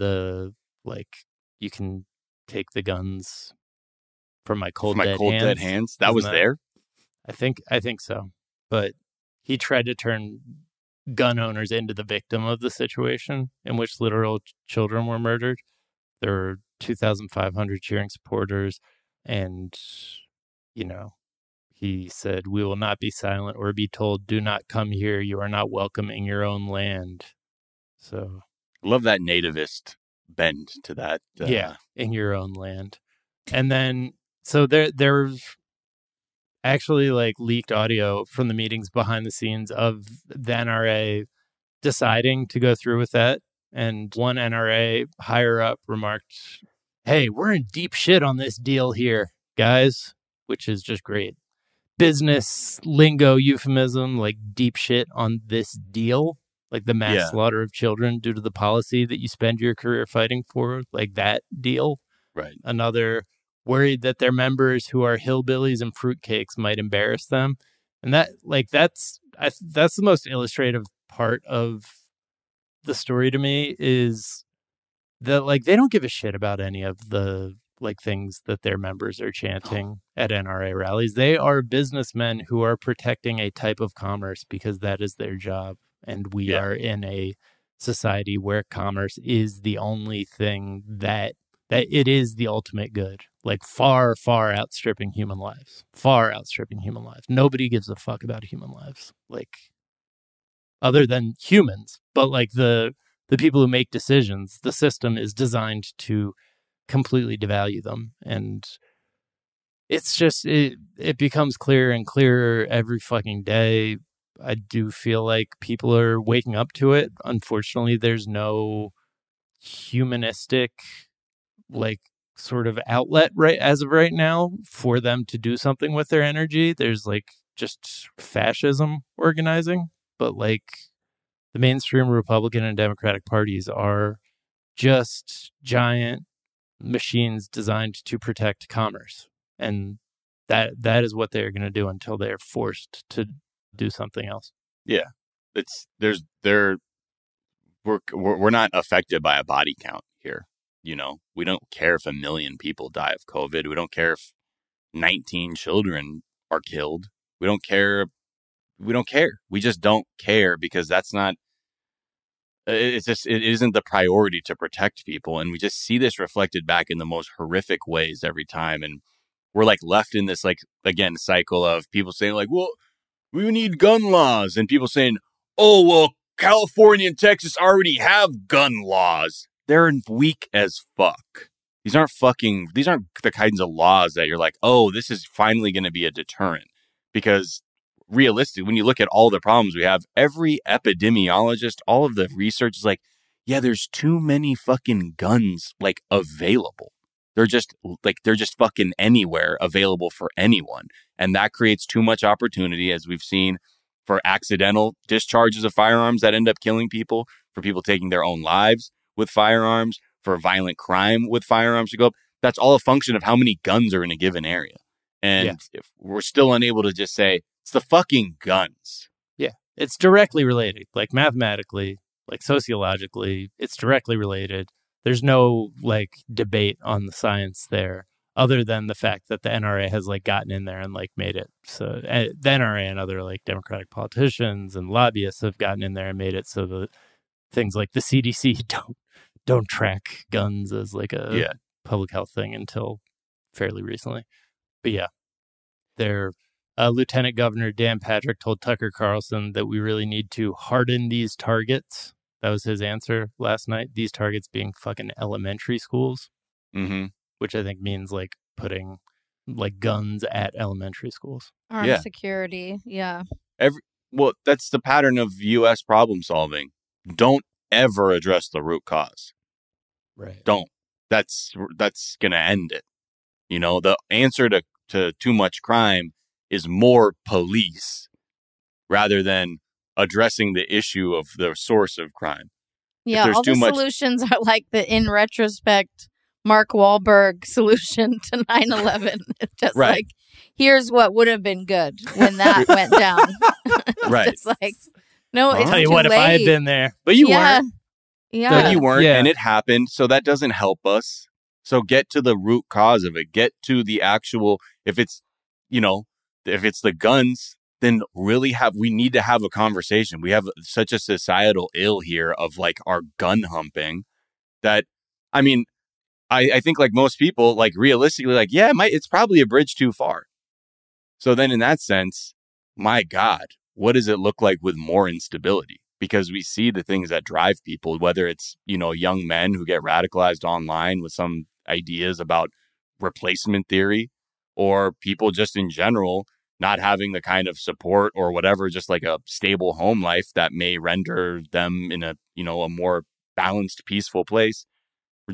you can take the guns from my cold dead hands. That was there? I think so. But he tried to turn gun owners into the victim of the situation in which literal children were murdered. There were 2,500 cheering supporters, and, he said, "We will not be silent or be told, 'Do not come here. You are not welcome in your own land.'" So, I love that nativist bend to that. In your own land. And then, so there's actually leaked audio from the meetings behind the scenes of the NRA deciding to go through with that. And one NRA higher up remarked, "Hey, we're in deep shit on this deal here, guys," which is just great. Business lingo euphemism, like deep shit on this deal, like the mass slaughter of children due to the policy that you spend your career fighting for, like that deal. Right. Another worried that their members who are hillbillies and fruitcakes might embarrass them. And that's the most illustrative part of the story to me is that they don't give a shit about any of the things that their members are chanting at NRA rallies. They are businessmen who are protecting a type of commerce because that is their job. And we are in a society where commerce is the only thing that it is the ultimate good, far, far outstripping human lives, Nobody gives a fuck about human lives, other than humans. But the people who make decisions, the system is designed to completely devalue them. And it's just, it becomes clearer and clearer every fucking day. I do feel like people are waking up to it. Unfortunately, there's no humanistic, like, sort of outlet right as of right now for them to do something with their energy. There's like just fascism organizing, but like the mainstream Republican and Democratic parties are just giant machines designed to protect commerce, and that is what they're going to do until they're forced to do something else. Yeah, we're not affected by a body count here. You know, we don't care if 1 million people die of COVID. We don't care if 19 children are killed. We don't care. We don't care. We just don't care because that's not. It isn't the priority to protect people, and we just see this reflected back in the most horrific ways every time. And we're like left in this, like, again, cycle of people saying like, well, we need gun laws, and people saying, oh, well, California and Texas already have gun laws. They're weak as fuck. These aren't the kinds of laws that you're like, oh, this is finally going to be a deterrent. Because realistically, when you look at all the problems we have, every epidemiologist, all of the research is like, yeah, there's too many fucking guns like available. They're just fucking anywhere available for anyone. And that creates too much opportunity, as we've seen, for accidental discharges of firearms that end up killing people, for people taking their own lives with firearms, for violent crime with firearms to go up. That's all a function of how many guns are in a given area. And if we're still unable to just say, it's the fucking guns. Yeah, it's directly related, like mathematically, like sociologically, it's directly related. There's no like debate on the science there, other than the fact that the NRA has like gotten in there and like made it. So the NRA and other like Democratic politicians and lobbyists have gotten in there and made it so that things like the CDC don't track guns as like a public health thing until fairly recently. But yeah, their Lieutenant Governor Dan Patrick told Tucker Carlson that we really need to harden these targets. That was his answer last night. These targets being fucking elementary schools, which I think means like putting like guns at elementary schools. Armed security, yeah. Well, that's the pattern of U.S. problem solving. Don't ever address the root cause. Right. Don't. That's going to end it. You know, the answer to too much crime is more police rather than addressing the issue of the source of crime. Yeah, all the solutions are like the, in retrospect, Mark Wahlberg solution to 9/11. Just like, here's what would have been good when that went down. Right. It's like, no, it's tell you too what, late. if I had been there. But you weren't. Yeah. But you weren't, and it happened, so that doesn't help us. So get to the root cause of it. Get to the actual, if it's the guns, then really we need to have a conversation. We have such a societal ill here of like our gun humping that, I mean, I think like most people, like realistically, like, yeah, it's probably a bridge too far. So then in that sense, my God, what does it look like with more instability? Because we see the things that drive people, whether it's, young men who get radicalized online with some ideas about replacement theory, or people just in general not having the kind of support or whatever, just like a stable home life that may render them in a more balanced, peaceful place. We're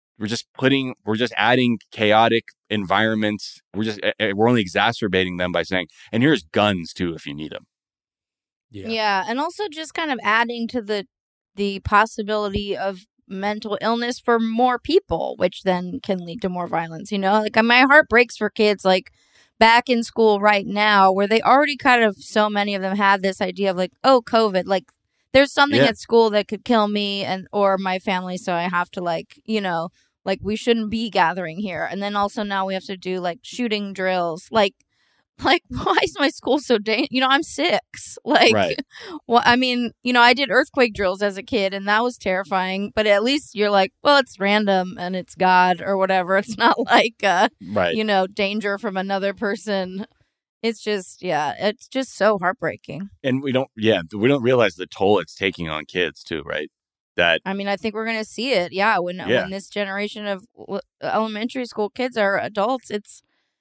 just adding chaotic environments. We're only exacerbating them by saying, and here's guns too, if you need them. Yeah. And also just kind of adding to the possibility of mental illness for more people, which then can lead to more violence. Like my heart breaks for kids like back in school right now, where they already kind of, so many of them had this idea of like, oh, COVID, like there's something at school that could kill me or my family, so I have to like we shouldn't be gathering here. And then also now we have to do like shooting drills, like why is my school so I'm 6. Like, well, I mean, I did earthquake drills as a kid and that was terrifying, but at least you're like, well, it's random and it's God or whatever. It's not like, danger from another person. It's just, it's just so heartbreaking. And we don't realize the toll it's taking on kids too, right? I mean, I think we're going to see it. When this generation of elementary school kids are adults,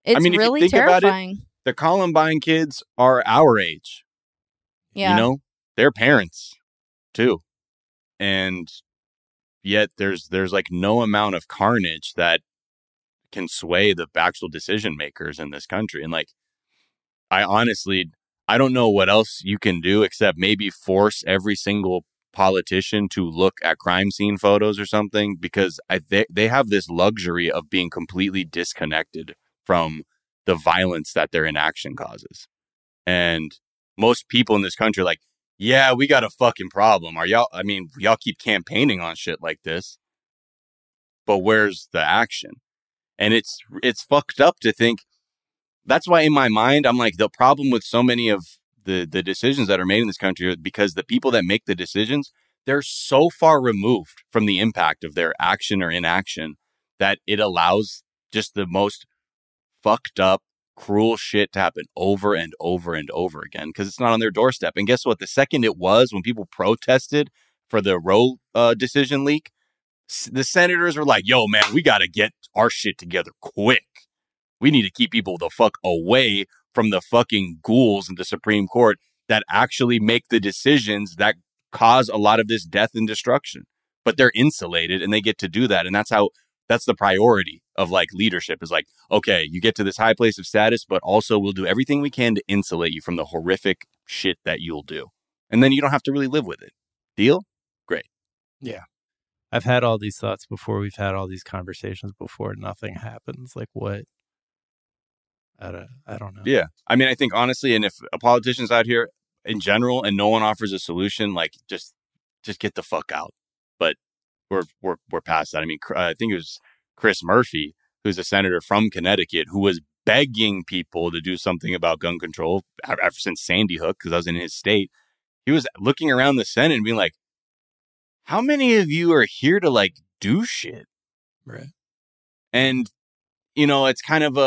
It's I mean, really if you think terrifying. about it, the Columbine kids are our age. Yeah. You know, they're parents too. And yet there's like no amount of carnage that can sway the actual decision makers in this country. And like, I don't know what else you can do except maybe force every single politician to look at crime scene photos or something, because they have this luxury of being completely disconnected from the violence that their inaction causes. And most people in this country are like, yeah, we got a fucking problem. Y'all keep campaigning on shit like this, but where's the action? And it's fucked up to think. That's why in my mind, I'm like, the problem with so many of the decisions that are made in this country are because the people that make the decisions, they're so far removed from the impact of their action or inaction that it allows just the most fucked up, cruel shit to happen over and over and over again because it's not on their doorstep. And guess what? The second it was, when people protested for the Roe decision leak, the senators were like, yo, man, we got to get our shit together quick. We need to keep people the fuck away from the fucking ghouls in the Supreme Court that actually make the decisions that cause a lot of this death and destruction. But they're insulated and they get to do that. And that's the priority of like leadership is like, okay, you get to this high place of status, but also we'll do everything we can to insulate you from the horrific shit that you'll do. And then you don't have to really live with it. Deal? Great. Yeah. I've had all these thoughts before. We've had all these conversations before. Nothing happens. Like what? I don't know. Yeah. I mean, I think honestly, and if a politician's out here in general and no one offers a solution, like just get the fuck out. But we're past that. I mean, I think it was Chris Murphy, who's a senator from Connecticut, who was begging people to do something about gun control ever since Sandy Hook, because I was in his state. He was looking around the Senate and being like, how many of you are here to like do shit? Right. And you know, it's kind of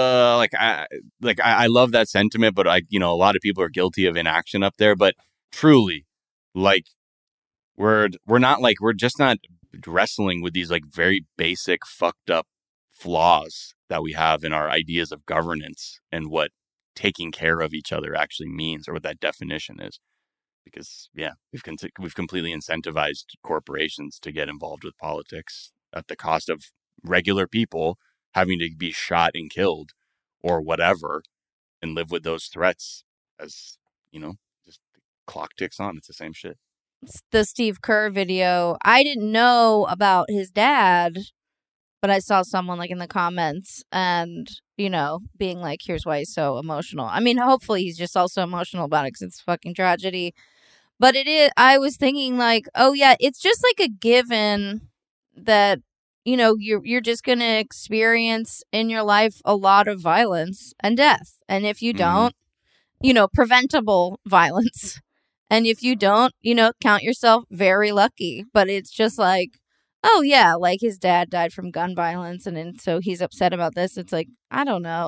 I love that sentiment, but a lot of people are guilty of inaction up there. But truly, like we're just not wrestling with these like very basic fucked up flaws that we have in our ideas of governance and what taking care of each other actually means, or what that definition is. Because we've completely incentivized corporations to get involved with politics at the cost of regular people having to be shot and killed or whatever, and live with those threats as, just the clock ticks on. It's the same shit. The Steve Kerr video, I didn't know about his dad, but I saw someone like in the comments and, being like, here's why he's so emotional. I mean, hopefully he's just also emotional about it because it's a fucking tragedy. But I was thinking like, oh yeah, it's just like a given that you're just going to experience in your life a lot of violence and death. And if you don't, preventable violence. And if you don't, count yourself very lucky. But it's just like, oh, yeah, like his dad died from gun violence. And so he's upset about this. It's like, I don't know.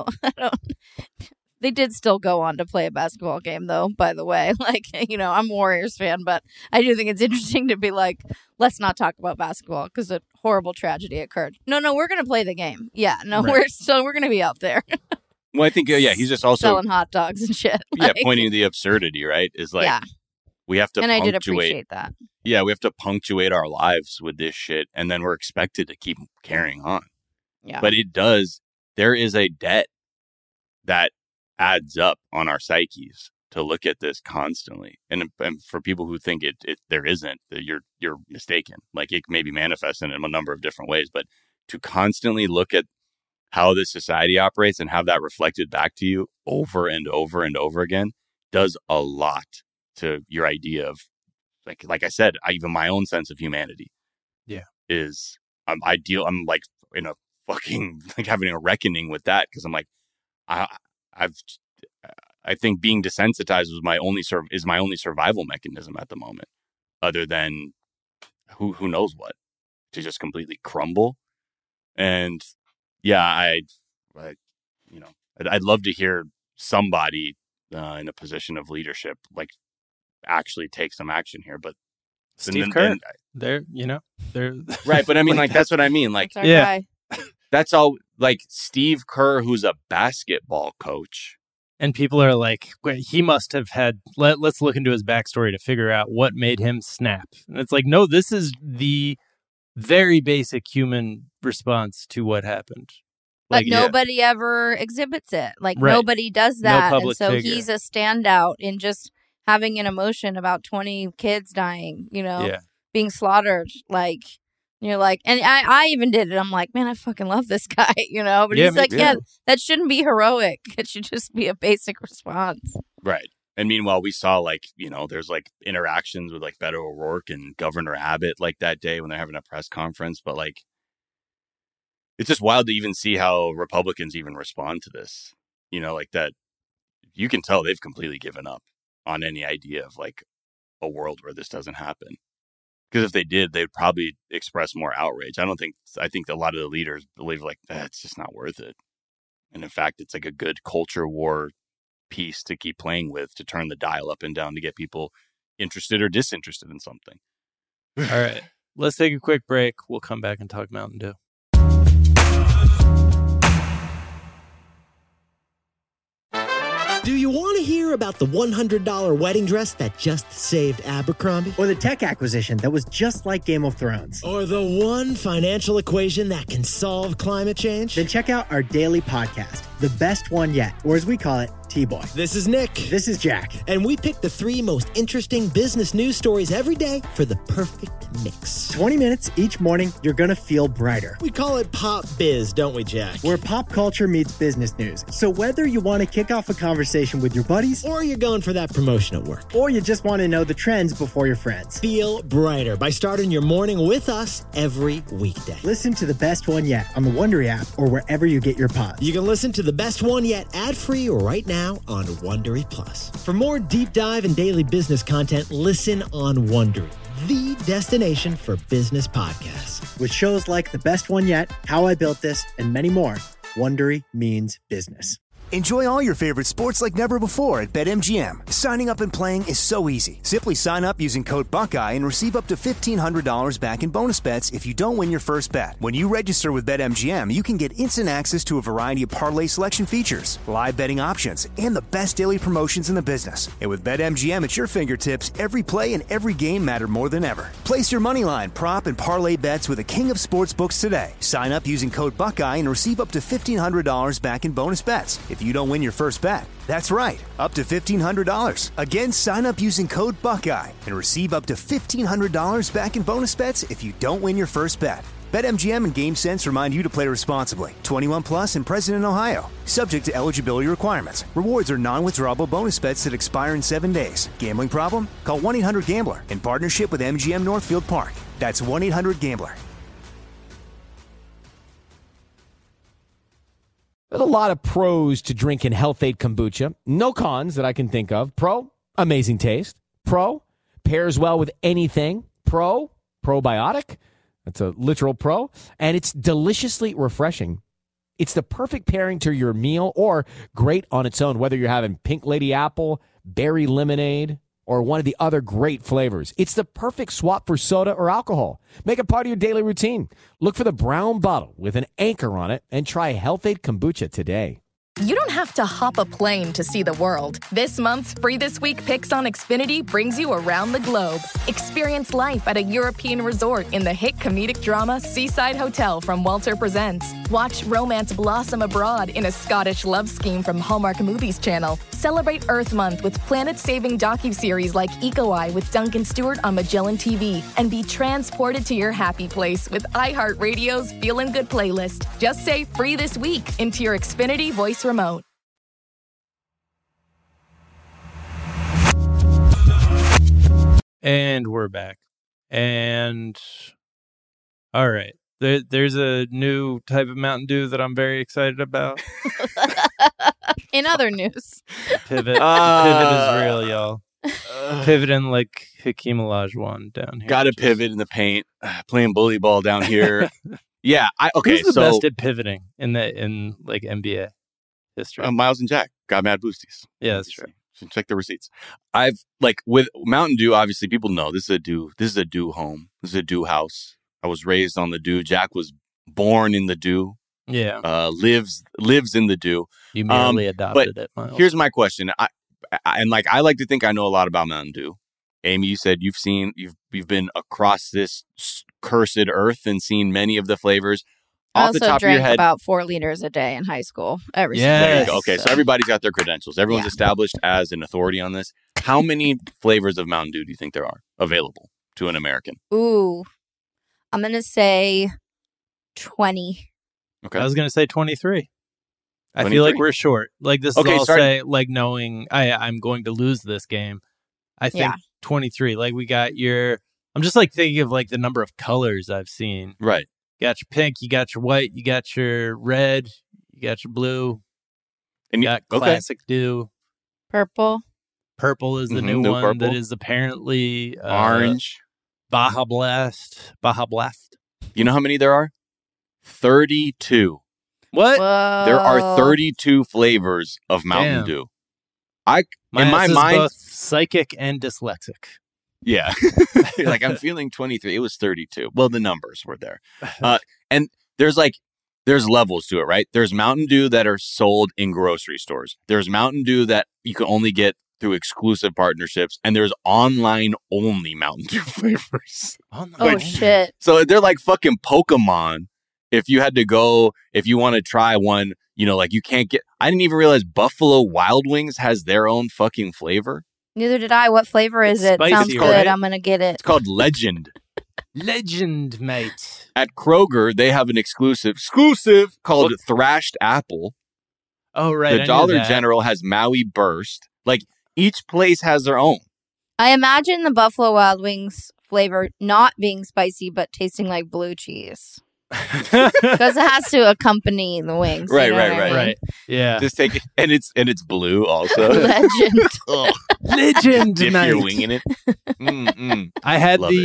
They did still go on to play a basketball game, though, by the way. Like, I'm a Warriors fan, but I do think it's interesting to be like, let's not talk about basketball because a horrible tragedy occurred. No, we're going to play the game. Yeah, no, right. We're going to be out there. Well, I think, he's just also selling hot dogs and shit. Like, pointing to the absurdity, right? Is like, we have to and I did appreciate that. Yeah, we have to punctuate our lives with this shit, and then we're expected to keep carrying on. Yeah. But there is a debt that adds up on our psyches to look at this constantly, and for people who think there isn't, you're mistaken. Like it may be manifested in a number of different ways, but to constantly look at how this society operates and have that reflected back to you over and over and over again does a lot to your idea of like I said, even my own sense of humanity. Yeah, is I'm like in a fucking like having a reckoning with that, because I'm like I think being desensitized is my only survival mechanism at the moment, other than who knows what, to just completely crumble. And yeah, I'd love to hear somebody in a position of leadership like actually take some action here. But Steve Kerr, they're right. But I mean, like that's what I mean. Like, yeah, that's all. like Steve Kerr, who's a basketball coach. And people are like, he must have had, let's look into his backstory to figure out what made him snap. And it's like, no, this is the very basic human response to what happened. But nobody ever exhibits it. Like, nobody does that. No public and so figure. he's a standout in just having an emotion about 20 kids dying, being slaughtered. Like, you're like, and I even did it. I'm like, man, I fucking love this guy, But he's like, that shouldn't be heroic. It should just be a basic response. Right. And meanwhile, we saw there's like interactions with like Beto O'Rourke and Governor Abbott like that day when they're having a press conference. But like, it's just wild to even see how Republicans even respond to this. Like that, you can tell they've completely given up on any idea of like a world where this doesn't happen. Because if they did, they'd probably express more outrage. I think a lot of the leaders believe like, it's just not worth it. And in fact, it's like a good culture war piece to keep playing with, to turn the dial up and down to get people interested or disinterested in something. All right. Let's take a quick break. We'll come back and talk Mountain Dew. Do you want to hear about the $100 wedding dress that just saved Abercrombie? Or the tech acquisition that was just like Game of Thrones? Or the one financial equation that can solve climate change? Then check out our daily podcast, The Best One Yet, or as we call it, T-Boy. This is Nick. This is Jack. And we pick the 3 most interesting business news stories every day for the perfect mix. 20 minutes each morning, you're going to feel brighter. We call it Pop Biz, don't we, Jack? Where pop culture meets business news. So whether you want to kick off a conversation with your buddies, or you're going for that promotion at work, or you just want to know the trends before your friends, feel brighter by starting your morning with us every weekday. Listen to The Best One Yet on the Wondery app or wherever you get your pods. You can listen to The Best One Yet ad-free right now on Wondery Plus. For more deep dive and daily business content, listen on Wondery, the destination for business podcasts. With shows like The Best One Yet, How I Built This, and many more, Wondery means business. Enjoy all your favorite sports like never before at BetMGM. Signing up and playing is so easy. Simply sign up using code Buckeye and receive up to $1,500 back in bonus bets if you don't win your first bet. When you register with BetMGM, you can get instant access to a variety of parlay selection features, live betting options, and the best daily promotions in the business. And with BetMGM at your fingertips, every play and every game matter more than ever. Place your moneyline, prop, and parlay bets with the king of sportsbooks today. Sign up using code Buckeye and receive up to $1,500 back in bonus bets if you don't win your first bet. That's right, up to $1,500. Again, sign up using code Buckeye and receive up to $1,500 back in bonus bets if you don't win your first bet. BetMGM and GameSense remind you to play responsibly. 21 plus and present in Ohio. Subject to eligibility requirements. Rewards are non-withdrawable bonus bets that expire in 7 days. Gambling problem? Call 1-800-GAMBLER in partnership with MGM Northfield Park. That's 1-800-GAMBLER. There's a lot of pros to drinking Health-Ade kombucha. No cons that I can think of. Pro, amazing taste. Pro, pairs well with anything. Pro, probiotic. That's a literal pro. And it's deliciously refreshing. It's the perfect pairing to your meal or great on its own, whether you're having Pink Lady Apple, berry lemonade, or one of the other great flavors. It's the perfect swap for soda or alcohol. Make it part of your daily routine. Look for the brown bottle with an anchor on it and try Health-Ade kombucha today. You don't have to hop a plane to see the world. This month's Free This Week Picks on Xfinity brings you around the globe. Experience life at a European resort in the hit comedic drama Seaside Hotel from Walter Presents. Watch romance blossom abroad in a Scottish love scheme from Hallmark Movies Channel. Celebrate Earth Month with planet-saving docuseries like Eco Eye with Duncan Stewart on Magellan TV. And be transported to your happy place with iHeartRadio's Feelin' Good playlist. Just say Free This Week into your Xfinity voice remote. And we're back. And all right. There's a new type of Mountain Dew that I'm very excited about. In other news. Pivot. Pivot is real, y'all. Pivoting like Hakeem Olajuwon down here. Got to pivot in the paint. Playing bully ball down here. Yeah. Who's the best at pivoting in like NBA history? Miles and Jack got mad boosties. Yeah, that's true. Check the receipts. I've with Mountain Dew. Obviously, people know this is a Dew. This is a Dew home. This is a Dew house. I was raised on the Dew. Jack was born in the Dew. lives in the dew. You merely adopted it, Miles. Here's my question. I like to think I know a lot about Mountain Dew. Amy, you said you've been across this cursed earth and seen many of the flavors. I Off the also top of your drank head, about 4 liters a day in high school. there you go. Okay, so everybody's got their credentials. Everyone's established as an authority on this. How many flavors of Mountain Dew do you think there are available to an American? Ooh, I'm gonna say 20. Okay, I was gonna say 23. I 23? feel like we're short. Like this Okay, is all sorry. say like knowing I'm going to lose this game. I think 23. Like we got your. I'm just like thinking of like the number of colors I've seen. Right. You got your pink, you got your white, you got your red, you got your blue, and you got classic Dew. Purple. Purple is the new one purple. that is apparently Orange. Baja Blast. You know how many there are? 32. What? Whoa. There are 32 flavors of Mountain Damn. Dew. My in my ass is mind, both psychic and dyslexic. yeah. Like I'm feeling 23. It was 32. Well, the numbers were there. And there's levels to it, right? There's Mountain Dew that are sold in grocery stores. There's Mountain Dew that you can only get through exclusive partnerships, and there's online only Mountain Dew flavors. Oh shit. So they're like fucking Pokemon. If you want to try one, like you can't get. I didn't even realize Buffalo Wild Wings has their own fucking flavor. Neither did I. What flavor is it? Spicy, Sounds good. right? I'm gonna get it. It's called Legend. Legend, mate. At Kroger, they have an exclusive called Thrashed Apple. Oh, right. The Dollar General has Maui Burst. Like each place has their own. I imagine the Buffalo Wild Wings not being spicy, but tasting like blue cheese. Because it has to accompany the wings. Right, you know right, what I right. mean? Yeah. Just take it, and it's blue also. Legend. Ugh. Legend, Dip mate. you're winging it. I had Love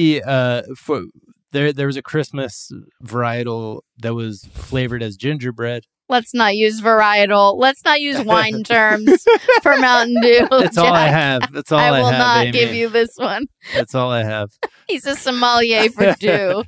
there was a Christmas varietal that was flavored as gingerbread. Let's not use varietal. Let's not use wine terms for Mountain Dew. That's all I Jack. have. That's all I I will have, not Amy. give you this one. That's all I have. He's a sommelier for Dew.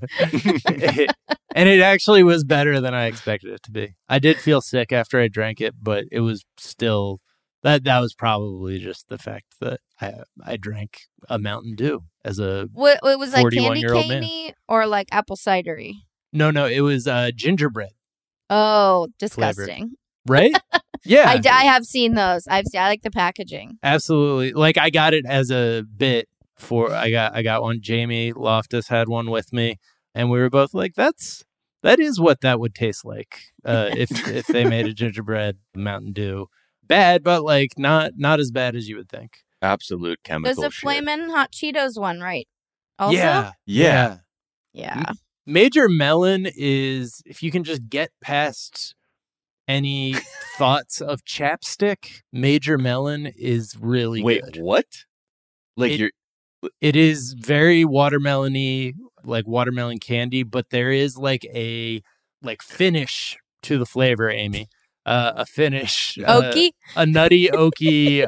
And it actually was better than I expected it to be. I did feel sick after I drank it, but it was still that was probably just the fact that I drank a Mountain Dew as a What it was like candy 41-year-old man. caney or like apple cidery? No, it was gingerbread, Oh, disgusting. right? Yeah, I have seen those. I like the packaging. absolutely. Like I got it as a bit for I got one. Jamie Loftus had one with me, and we were both like, that is what that would taste like if they made a gingerbread Mountain Dew. Bad, but like not as bad as you would think. Absolute chemical There's a shit. Flamin' Hot Cheetos one, right? Also? Yeah. Yeah. Major Melon is if you can just get past any thoughts of chapstick, Major Melon is really Wait, good. what? Like It is very watermelon-y, like watermelon candy, but there is like a finish to the flavor, Amy. A finish. Oaky? A nutty, oaky,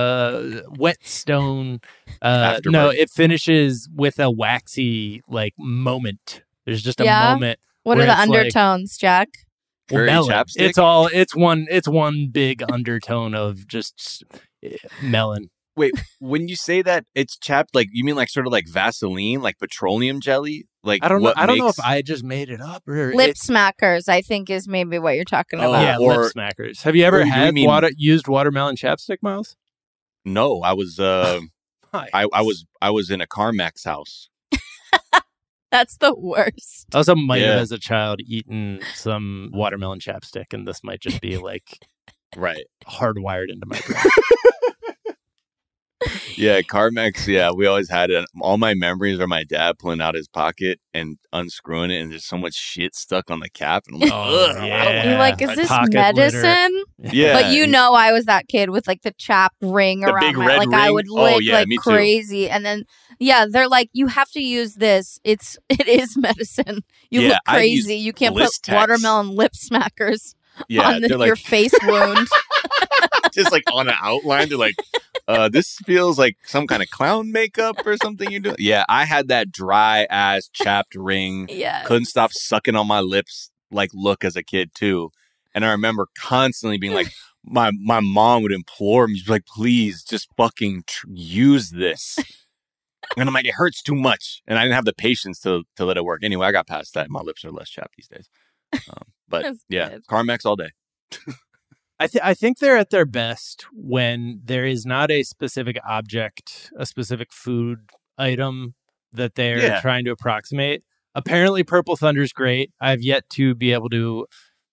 whetstone. No, it finishes with a waxy like moment. There's just a moment. What where are the it's like- undertones, Jack? Very melon. chapstick? It's one big undertone of just melon. Wait, when you say that it's chapped, like you mean like sort of like Vaseline, like petroleum jelly? Like I don't know. what I don't know makes- if I just made it up or Lip smackers, I think, is maybe what you're talking about. yeah, or- lip smackers. Have you ever or do you had mean- used watermelon chapstick, Miles? No, I was Hi. I was in a Carmex house. That's the worst. I also might have, Yeah. as a child, eaten some watermelon chapstick, and this might just be like Right. hardwired into my brain. Yeah, Carmex. Yeah, we always had it. All my memories are my dad pulling out his pocket and unscrewing it, and there's so much shit stuck on the cap, and I'm like, ugh, yeah. You're like, is A this pocket medicine? yeah. But you know, I was that kid with like the chapped ring The around big my red like I ring? would Oh, lick yeah, like me too. crazy, and then they're like, you have to use this. It is medicine. You Yeah, look I use crazy. You can't Bliss put Tex. watermelon lip smackers yeah, on they're your like face wound. just like on an outline. They're like, this feels like some kind of clown makeup or something you're doing. Yeah, I had that dry ass chapped ring. Yes. Couldn't stop sucking on my lips like look as a kid too. And I remember constantly being like, my mom would implore me, she'd be like, please just fucking use this. And I'm like, it hurts too much. And I didn't have the patience to let it work. Anyway, I got past that. My lips are less chapped these days. But yeah, good. Carmex all day. I think they're at their best when there is not a specific object, a specific food item that they're trying to approximate. Apparently, Purple Thunder's great. I've yet to be able to,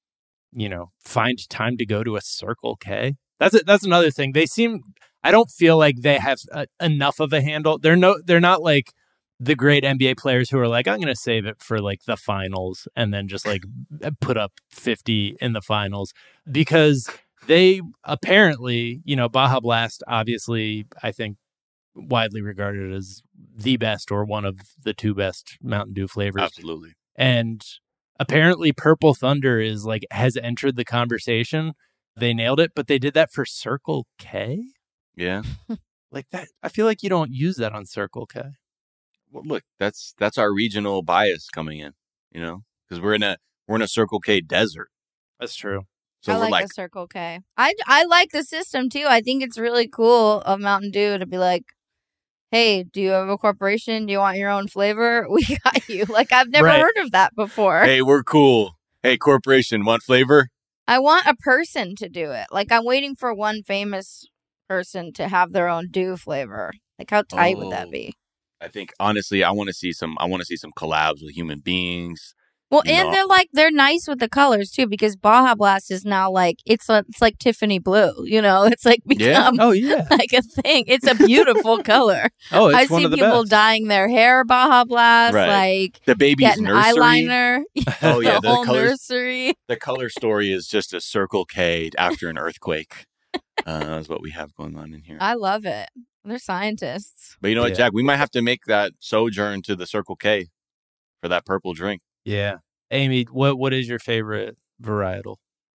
find time to go to a Circle K. That's another thing. I don't feel like they have enough of a handle. They're not like the great NBA players who are like, I'm going to save it for like the finals and then just like put up 50 in the finals, because they apparently, Baja Blast, obviously, I think widely regarded as the best or one of the two best Mountain Dew flavors. Absolutely. And apparently Purple Thunder is like, has entered the conversation. They nailed it, but they did that for Circle K. Yeah. Like that. I feel like you don't use that on Circle K. Well, look, that's our regional bias coming in, because we're in a Circle K desert. That's true. So I we're like the Circle K. I like the system too. I think it's really cool of Mountain Dew to be like, hey, do you have a corporation? Do you want your own flavor? We got you. Like, I've never heard of that before. Hey, we're cool. Hey, corporation, want flavor? I want a person to do it. Like, I'm waiting for one famous person to have their own Dew flavor. Like, how tight would that be? I think honestly, I want to see some collabs with human beings. Well, and they're nice with the colors too, because Baja Blast is now like it's like Tiffany blue. It's like become like a thing. It's a beautiful color. Oh, I've seen people dyeing their hair Baja Blast, like the baby's nursery eyeliner. Oh yeah, the whole nursery. The color story is just a Circle K after an earthquake. That's what we have going on in here. I love it. They're scientists. But you know what, Jack? We might have to make that sojourn to the Circle K for that purple drink. Yeah. Amy, what is your favorite varietal?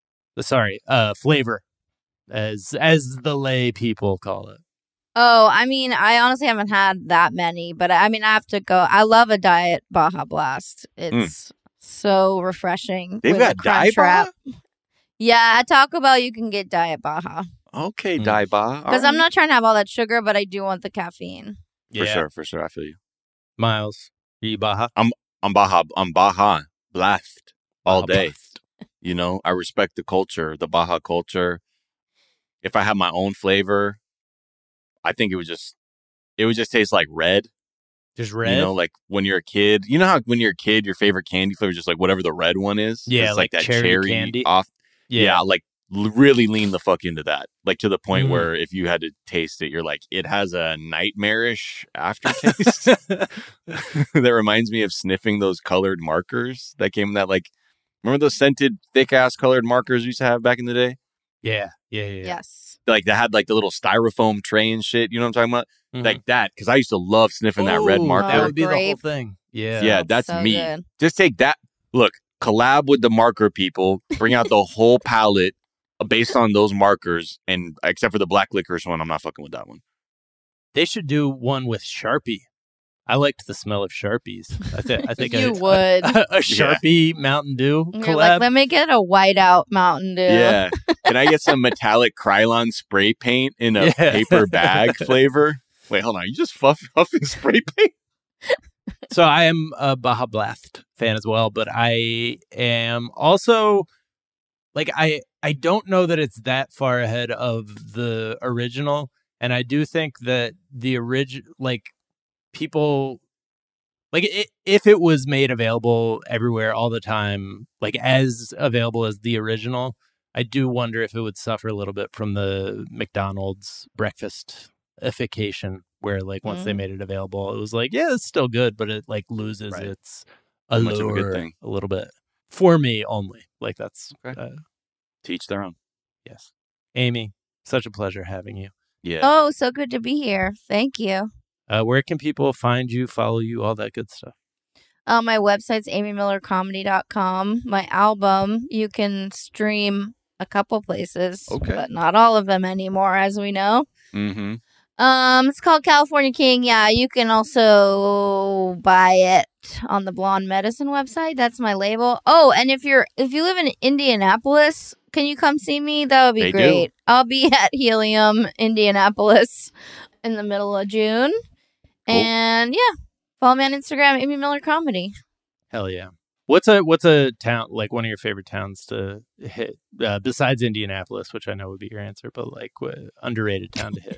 Flavor, as the lay people call it. Oh, I mean, I honestly haven't had that many, but I mean, I have to go. I love a Diet Baja Blast. It's so refreshing. They've got Diet Baja? Yeah, at Taco Bell, you can get Diet Baja. Okay, Diet Baja. Because I'm not trying to have all that sugar, but I do want the caffeine. For sure. I feel you. Miles, are you Baja? I'm Baja Blast all day. I respect the culture, the Baja culture. If I had my own flavor, I think it would just taste like red. Just red? Like when you're a kid. You know how when you're a kid, your favorite candy flavor is just like whatever the red one is? Yeah, it's like that cherry candy. Off. Yeah, like really lean the fuck into that. Like to the point where if you had to taste it, you're like, it has a nightmarish aftertaste. That reminds me of sniffing those colored markers that came in that, like, remember those scented thick ass colored markers we used to have back in the day? Yeah. Yes. Like that had like the little styrofoam tray and shit. You know what I'm talking about? Mm-hmm. Like that. Because I used to love sniffing that red marker. That would be the whole thing. Yeah. Yeah, that's so me. Good. Just take that. Look, collab with the marker people. Bring out the whole palette based on those markers, and except for the black licorice one, I'm not fucking with that one. They should do one with Sharpie. I liked the smell of Sharpies. I think you would a Sharpie Mountain Dew collab. You're like, let me get a whiteout Mountain Dew. Yeah, can I get some metallic Krylon spray paint in a paper bag flavor? Wait, hold on, you just huffing spray paint? So I am a Baja Blast fan as well, but I am also like I don't know that it's that far ahead of the original, and I do think that the original, like, people, like, if it was made available everywhere all the time, like as available as the original, I do wonder if it would suffer a little bit from the McDonald's breakfast-ification, where like once they made it available, it was like, yeah, it's still good, but it like loses its allure a little bit. For me only. Like that's to each their own. Yes. Amy, such a pleasure having you. Yeah. Oh, so good to be here. Thank you. Where can people find you, follow you, all that good stuff? My website's amymillercomedy.com. My album, you can stream a couple places, but not all of them anymore, as we know. Mm-hmm. It's called California King. Yeah, you can also buy it on the Blonde Medicine website. That's my label. Oh, and if you live in Indianapolis, can you come see me? That would be great. I'll be at Helium, Indianapolis in the middle of June. Cool. And yeah, follow me on Instagram, Amy Miller Comedy. Hell yeah. What's a town, like one of your favorite towns to hit besides Indianapolis, which I know would be your answer, but like underrated town to hit?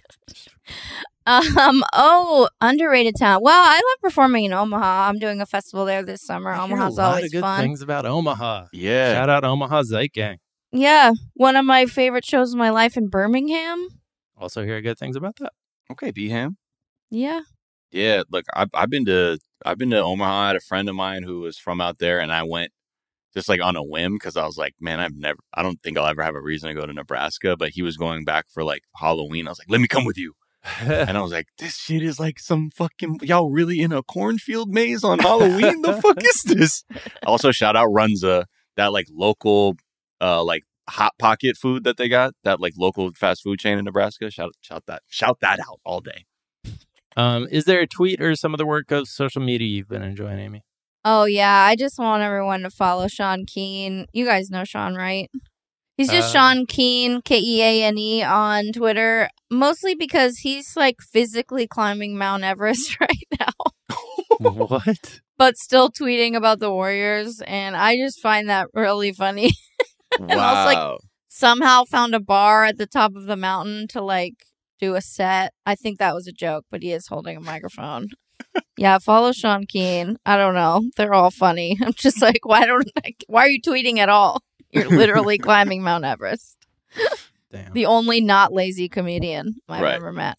Underrated town. Well, I love performing in Omaha. I'm doing a festival there this summer. Omaha's always fun. A lot of good things about Omaha. Yeah. Shout out Omaha Zeit Gang. Yeah. One of my favorite shows of my life in Birmingham. Also hear good things about that. Okay, B-Ham. Yeah. Yeah, look, I've been to Omaha. I had a friend of mine who was from out there, and I went just like on a whim because I was like, man, I don't think I'll ever have a reason to go to Nebraska. But he was going back for like Halloween. I was like, let me come with you. And I was like, this shit is like some fucking, y'all really in a cornfield maze on Halloween? The fuck is this? Also, shout out Runza, that like local like Hot Pocket food that they got, that like local fast food chain in Nebraska. Shout that out all day. Is there a tweet or some other work of social media you've been enjoying, Amy? Oh, yeah. I just want everyone to follow Sean Keane. You guys know Sean, right? He's just Sean Keane, Keane on Twitter, mostly because he's like physically climbing Mount Everest right now. What? But still tweeting about the Warriors. And I just find that really funny. And Wow. like somehow found a bar at the top of the mountain to like do a set. I think that was a joke, but he is holding a microphone. Yeah, follow Sean Keane. I don't know. They're all funny. I'm just like, why are you tweeting at all? You're literally climbing Mount Everest. Damn. The only not lazy comedian I've ever met.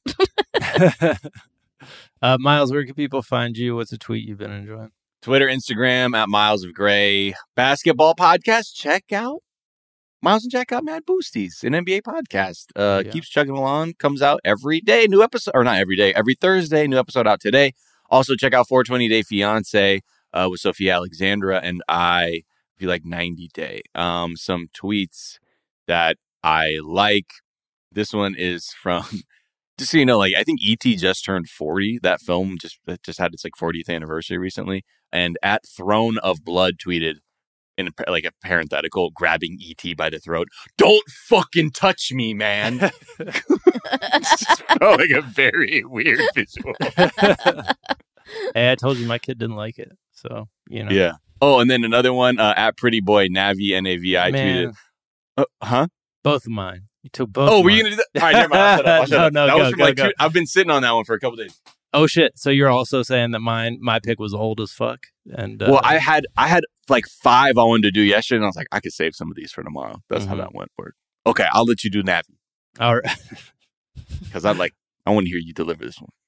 Miles, where can people find you? What's a tweet you've been enjoying? Twitter, Instagram at Miles of Gray. Basketball podcast. Check out Miles and Jack Got Mad Boosties, an NBA podcast. Keeps chugging along. Comes out every day. New episode, or not every day, every Thursday. New episode out today. Also, check out 420 Day Fiance with Sophia Alexandra and I. If you like 90 Day. Some tweets that I like. This one is from, just so you know, like I think E.T. just turned 40. That film just had its like 40th anniversary recently. And at Throne of Blood tweeted in like a parenthetical, grabbing E.T. by the throat. Don't fucking touch me, man. It just felt like a very weird visual. Hey, I told you my kid didn't like it. So, you know. Yeah. Oh, and then another one at Pretty Boy Navi, Navi tweeted. Huh? Both of mine. You took both. Oh, were you going to do that? All right, never mind. I'll shut up. No, that go, was from go, like go. I've been sitting on that one for a couple days. Oh, shit. So you're also saying that my pick was old as fuck? And well, I had like 5 I wanted to do yesterday, and I was like, I could save some of these for tomorrow. That's how that went work. Okay, I'll let you do Navi. All right. Because I want to hear you deliver this one.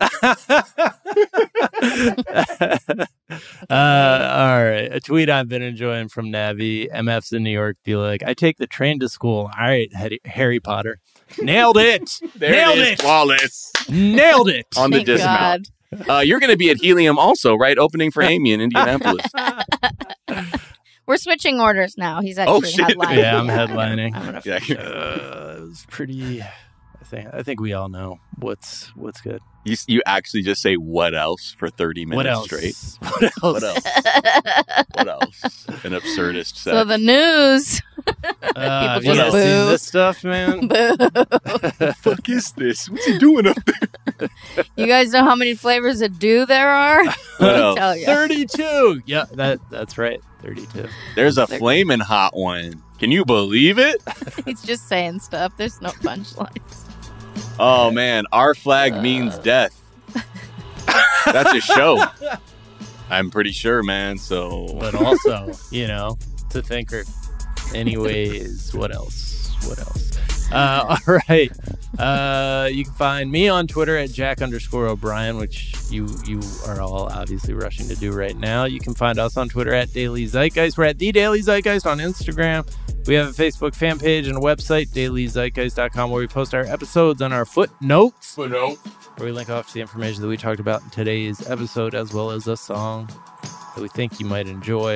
All right. A tweet I've been enjoying from Navi. MF's in New York. Be like, I take the train to school. All right, Harry Potter. Nailed it. Nailed it. Flawless. Nailed it. On the dismount. You're going to be at Helium also, right? Opening for Amy in Indianapolis. We're switching orders now. He's actually headlining. Yeah, I'm headlining. Yeah. It was pretty. I think we all know what's good. You actually just say what else for 30 minutes what else? Straight. What else? What else? An absurdist set. So the news. People just boo. Seen this stuff, man. Boo. The fuck is this? What's he doing up there? You guys know how many flavors of dew there are? What else? Tell you. 32. Yeah, that's right. 32. There's a flaming hot one. Can you believe it? He's just saying stuff. There's no punchlines. Oh man, our flag means death. That's a show. I'm pretty sure, man. So, but also, to thinker. Anyways, what else? All right. You can find me on Twitter at Jack_O'Brien, which you are all obviously rushing to do right now. You can find us on Twitter at Daily Zeitgeist. We're at The Daily Zeitgeist on Instagram. We have a Facebook fan page and a website, dailyzeitgeist.com, where we post our episodes on our footnotes. Where we link off to the information that we talked about in today's episode, as well as a song that we think you might enjoy.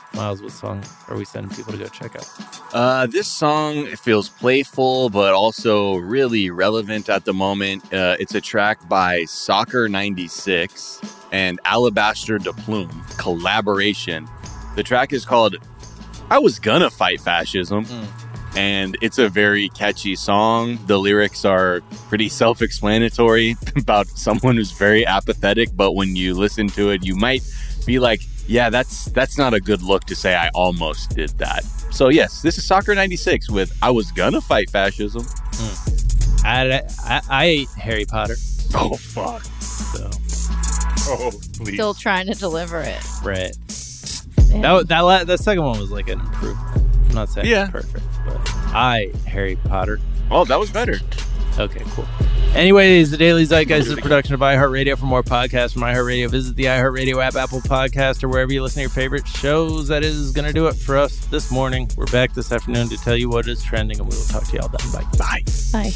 Miles, what song are we sending people to go check out? This song feels playful, but also really relevant at the moment. It's a track by Soccer 96 and Alabaster de Plume, collaboration. The track is called I Was Gonna Fight Fascism, and it's a very catchy song. The lyrics are pretty self-explanatory about someone who's very apathetic, but when you listen to it, you might be like, yeah, that's not a good look to say I almost did that. So yes, this is Soccer 96 with I Was Gonna Fight Fascism. I ate Harry Potter. Oh, fuck. So. Oh, please. Still trying to deliver it. Right. Yeah. That second one was like an improvement. I'm not saying it's perfect, but I ate Harry Potter. Oh, that was better. Okay, cool. Anyways, the Daily Zeitgeist is a production of iHeartRadio. For more podcasts from iHeartRadio, visit the iHeartRadio app, Apple Podcast, or wherever you listen to your favorite shows. That is going to do it for us this morning. We're back this afternoon to tell you what is trending, and we will talk to you all then. Bye. Bye. Bye.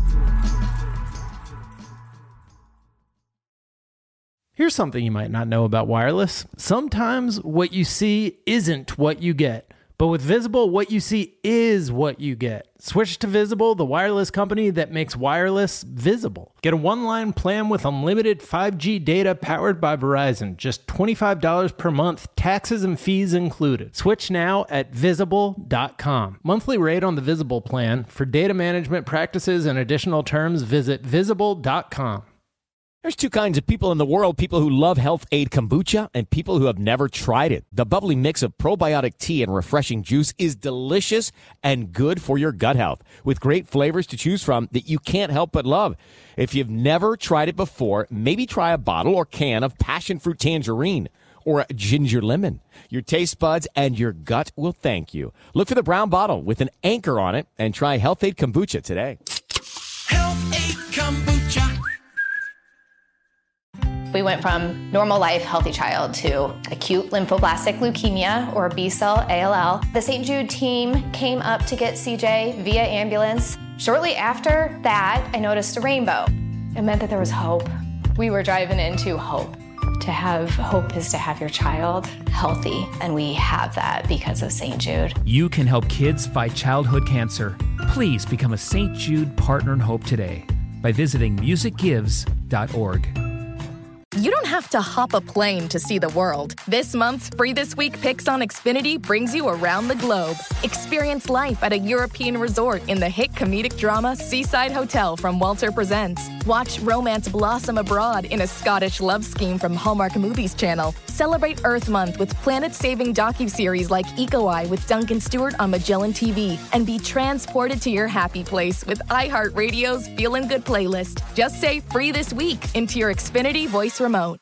Here's something you might not know about wireless. Sometimes what you see isn't what you get. But with Visible, what you see is what you get. Switch to Visible, the wireless company that makes wireless visible. Get a one-line plan with unlimited 5G data powered by Verizon. Just $25 per month, taxes and fees included. Switch now at Visible.com. Monthly rate on the Visible plan. For data management practices and additional terms, visit Visible.com. There's two kinds of people in the world, people who love Health Aid Kombucha and people who have never tried it. The bubbly mix of probiotic tea and refreshing juice is delicious and good for your gut health, with great flavors to choose from that you can't help but love. If you've never tried it before, maybe try a bottle or can of passion fruit tangerine or a ginger lemon. Your taste buds and your gut will thank you. Look for the brown bottle with an anchor on it and try Health Aid Kombucha today. Health Aid Kombucha. We went from normal life, healthy child to acute lymphoblastic leukemia or B-cell ALL. The St. Jude team came up to get CJ via ambulance. Shortly after that, I noticed a rainbow. It meant that there was hope. We were driving into hope. To have hope is to have your child healthy, and we have that because of St. Jude. You can help kids fight childhood cancer. Please become a St. Jude Partner in Hope today by visiting musicgives.org. You don't have to hop a plane to see the world. This month's Free This Week Picks on Xfinity brings you around the globe. Experience life at a European resort in the hit comedic drama Seaside Hotel from Walter Presents. Watch romance blossom abroad in a Scottish love scheme from Hallmark Movies Channel. Celebrate Earth Month with planet-saving docuseries like Eco Eye with Duncan Stewart on Magellan TV. And be transported to your happy place with iHeartRadio's Feelin' Good playlist. Just say Free This Week into your Xfinity voice remote.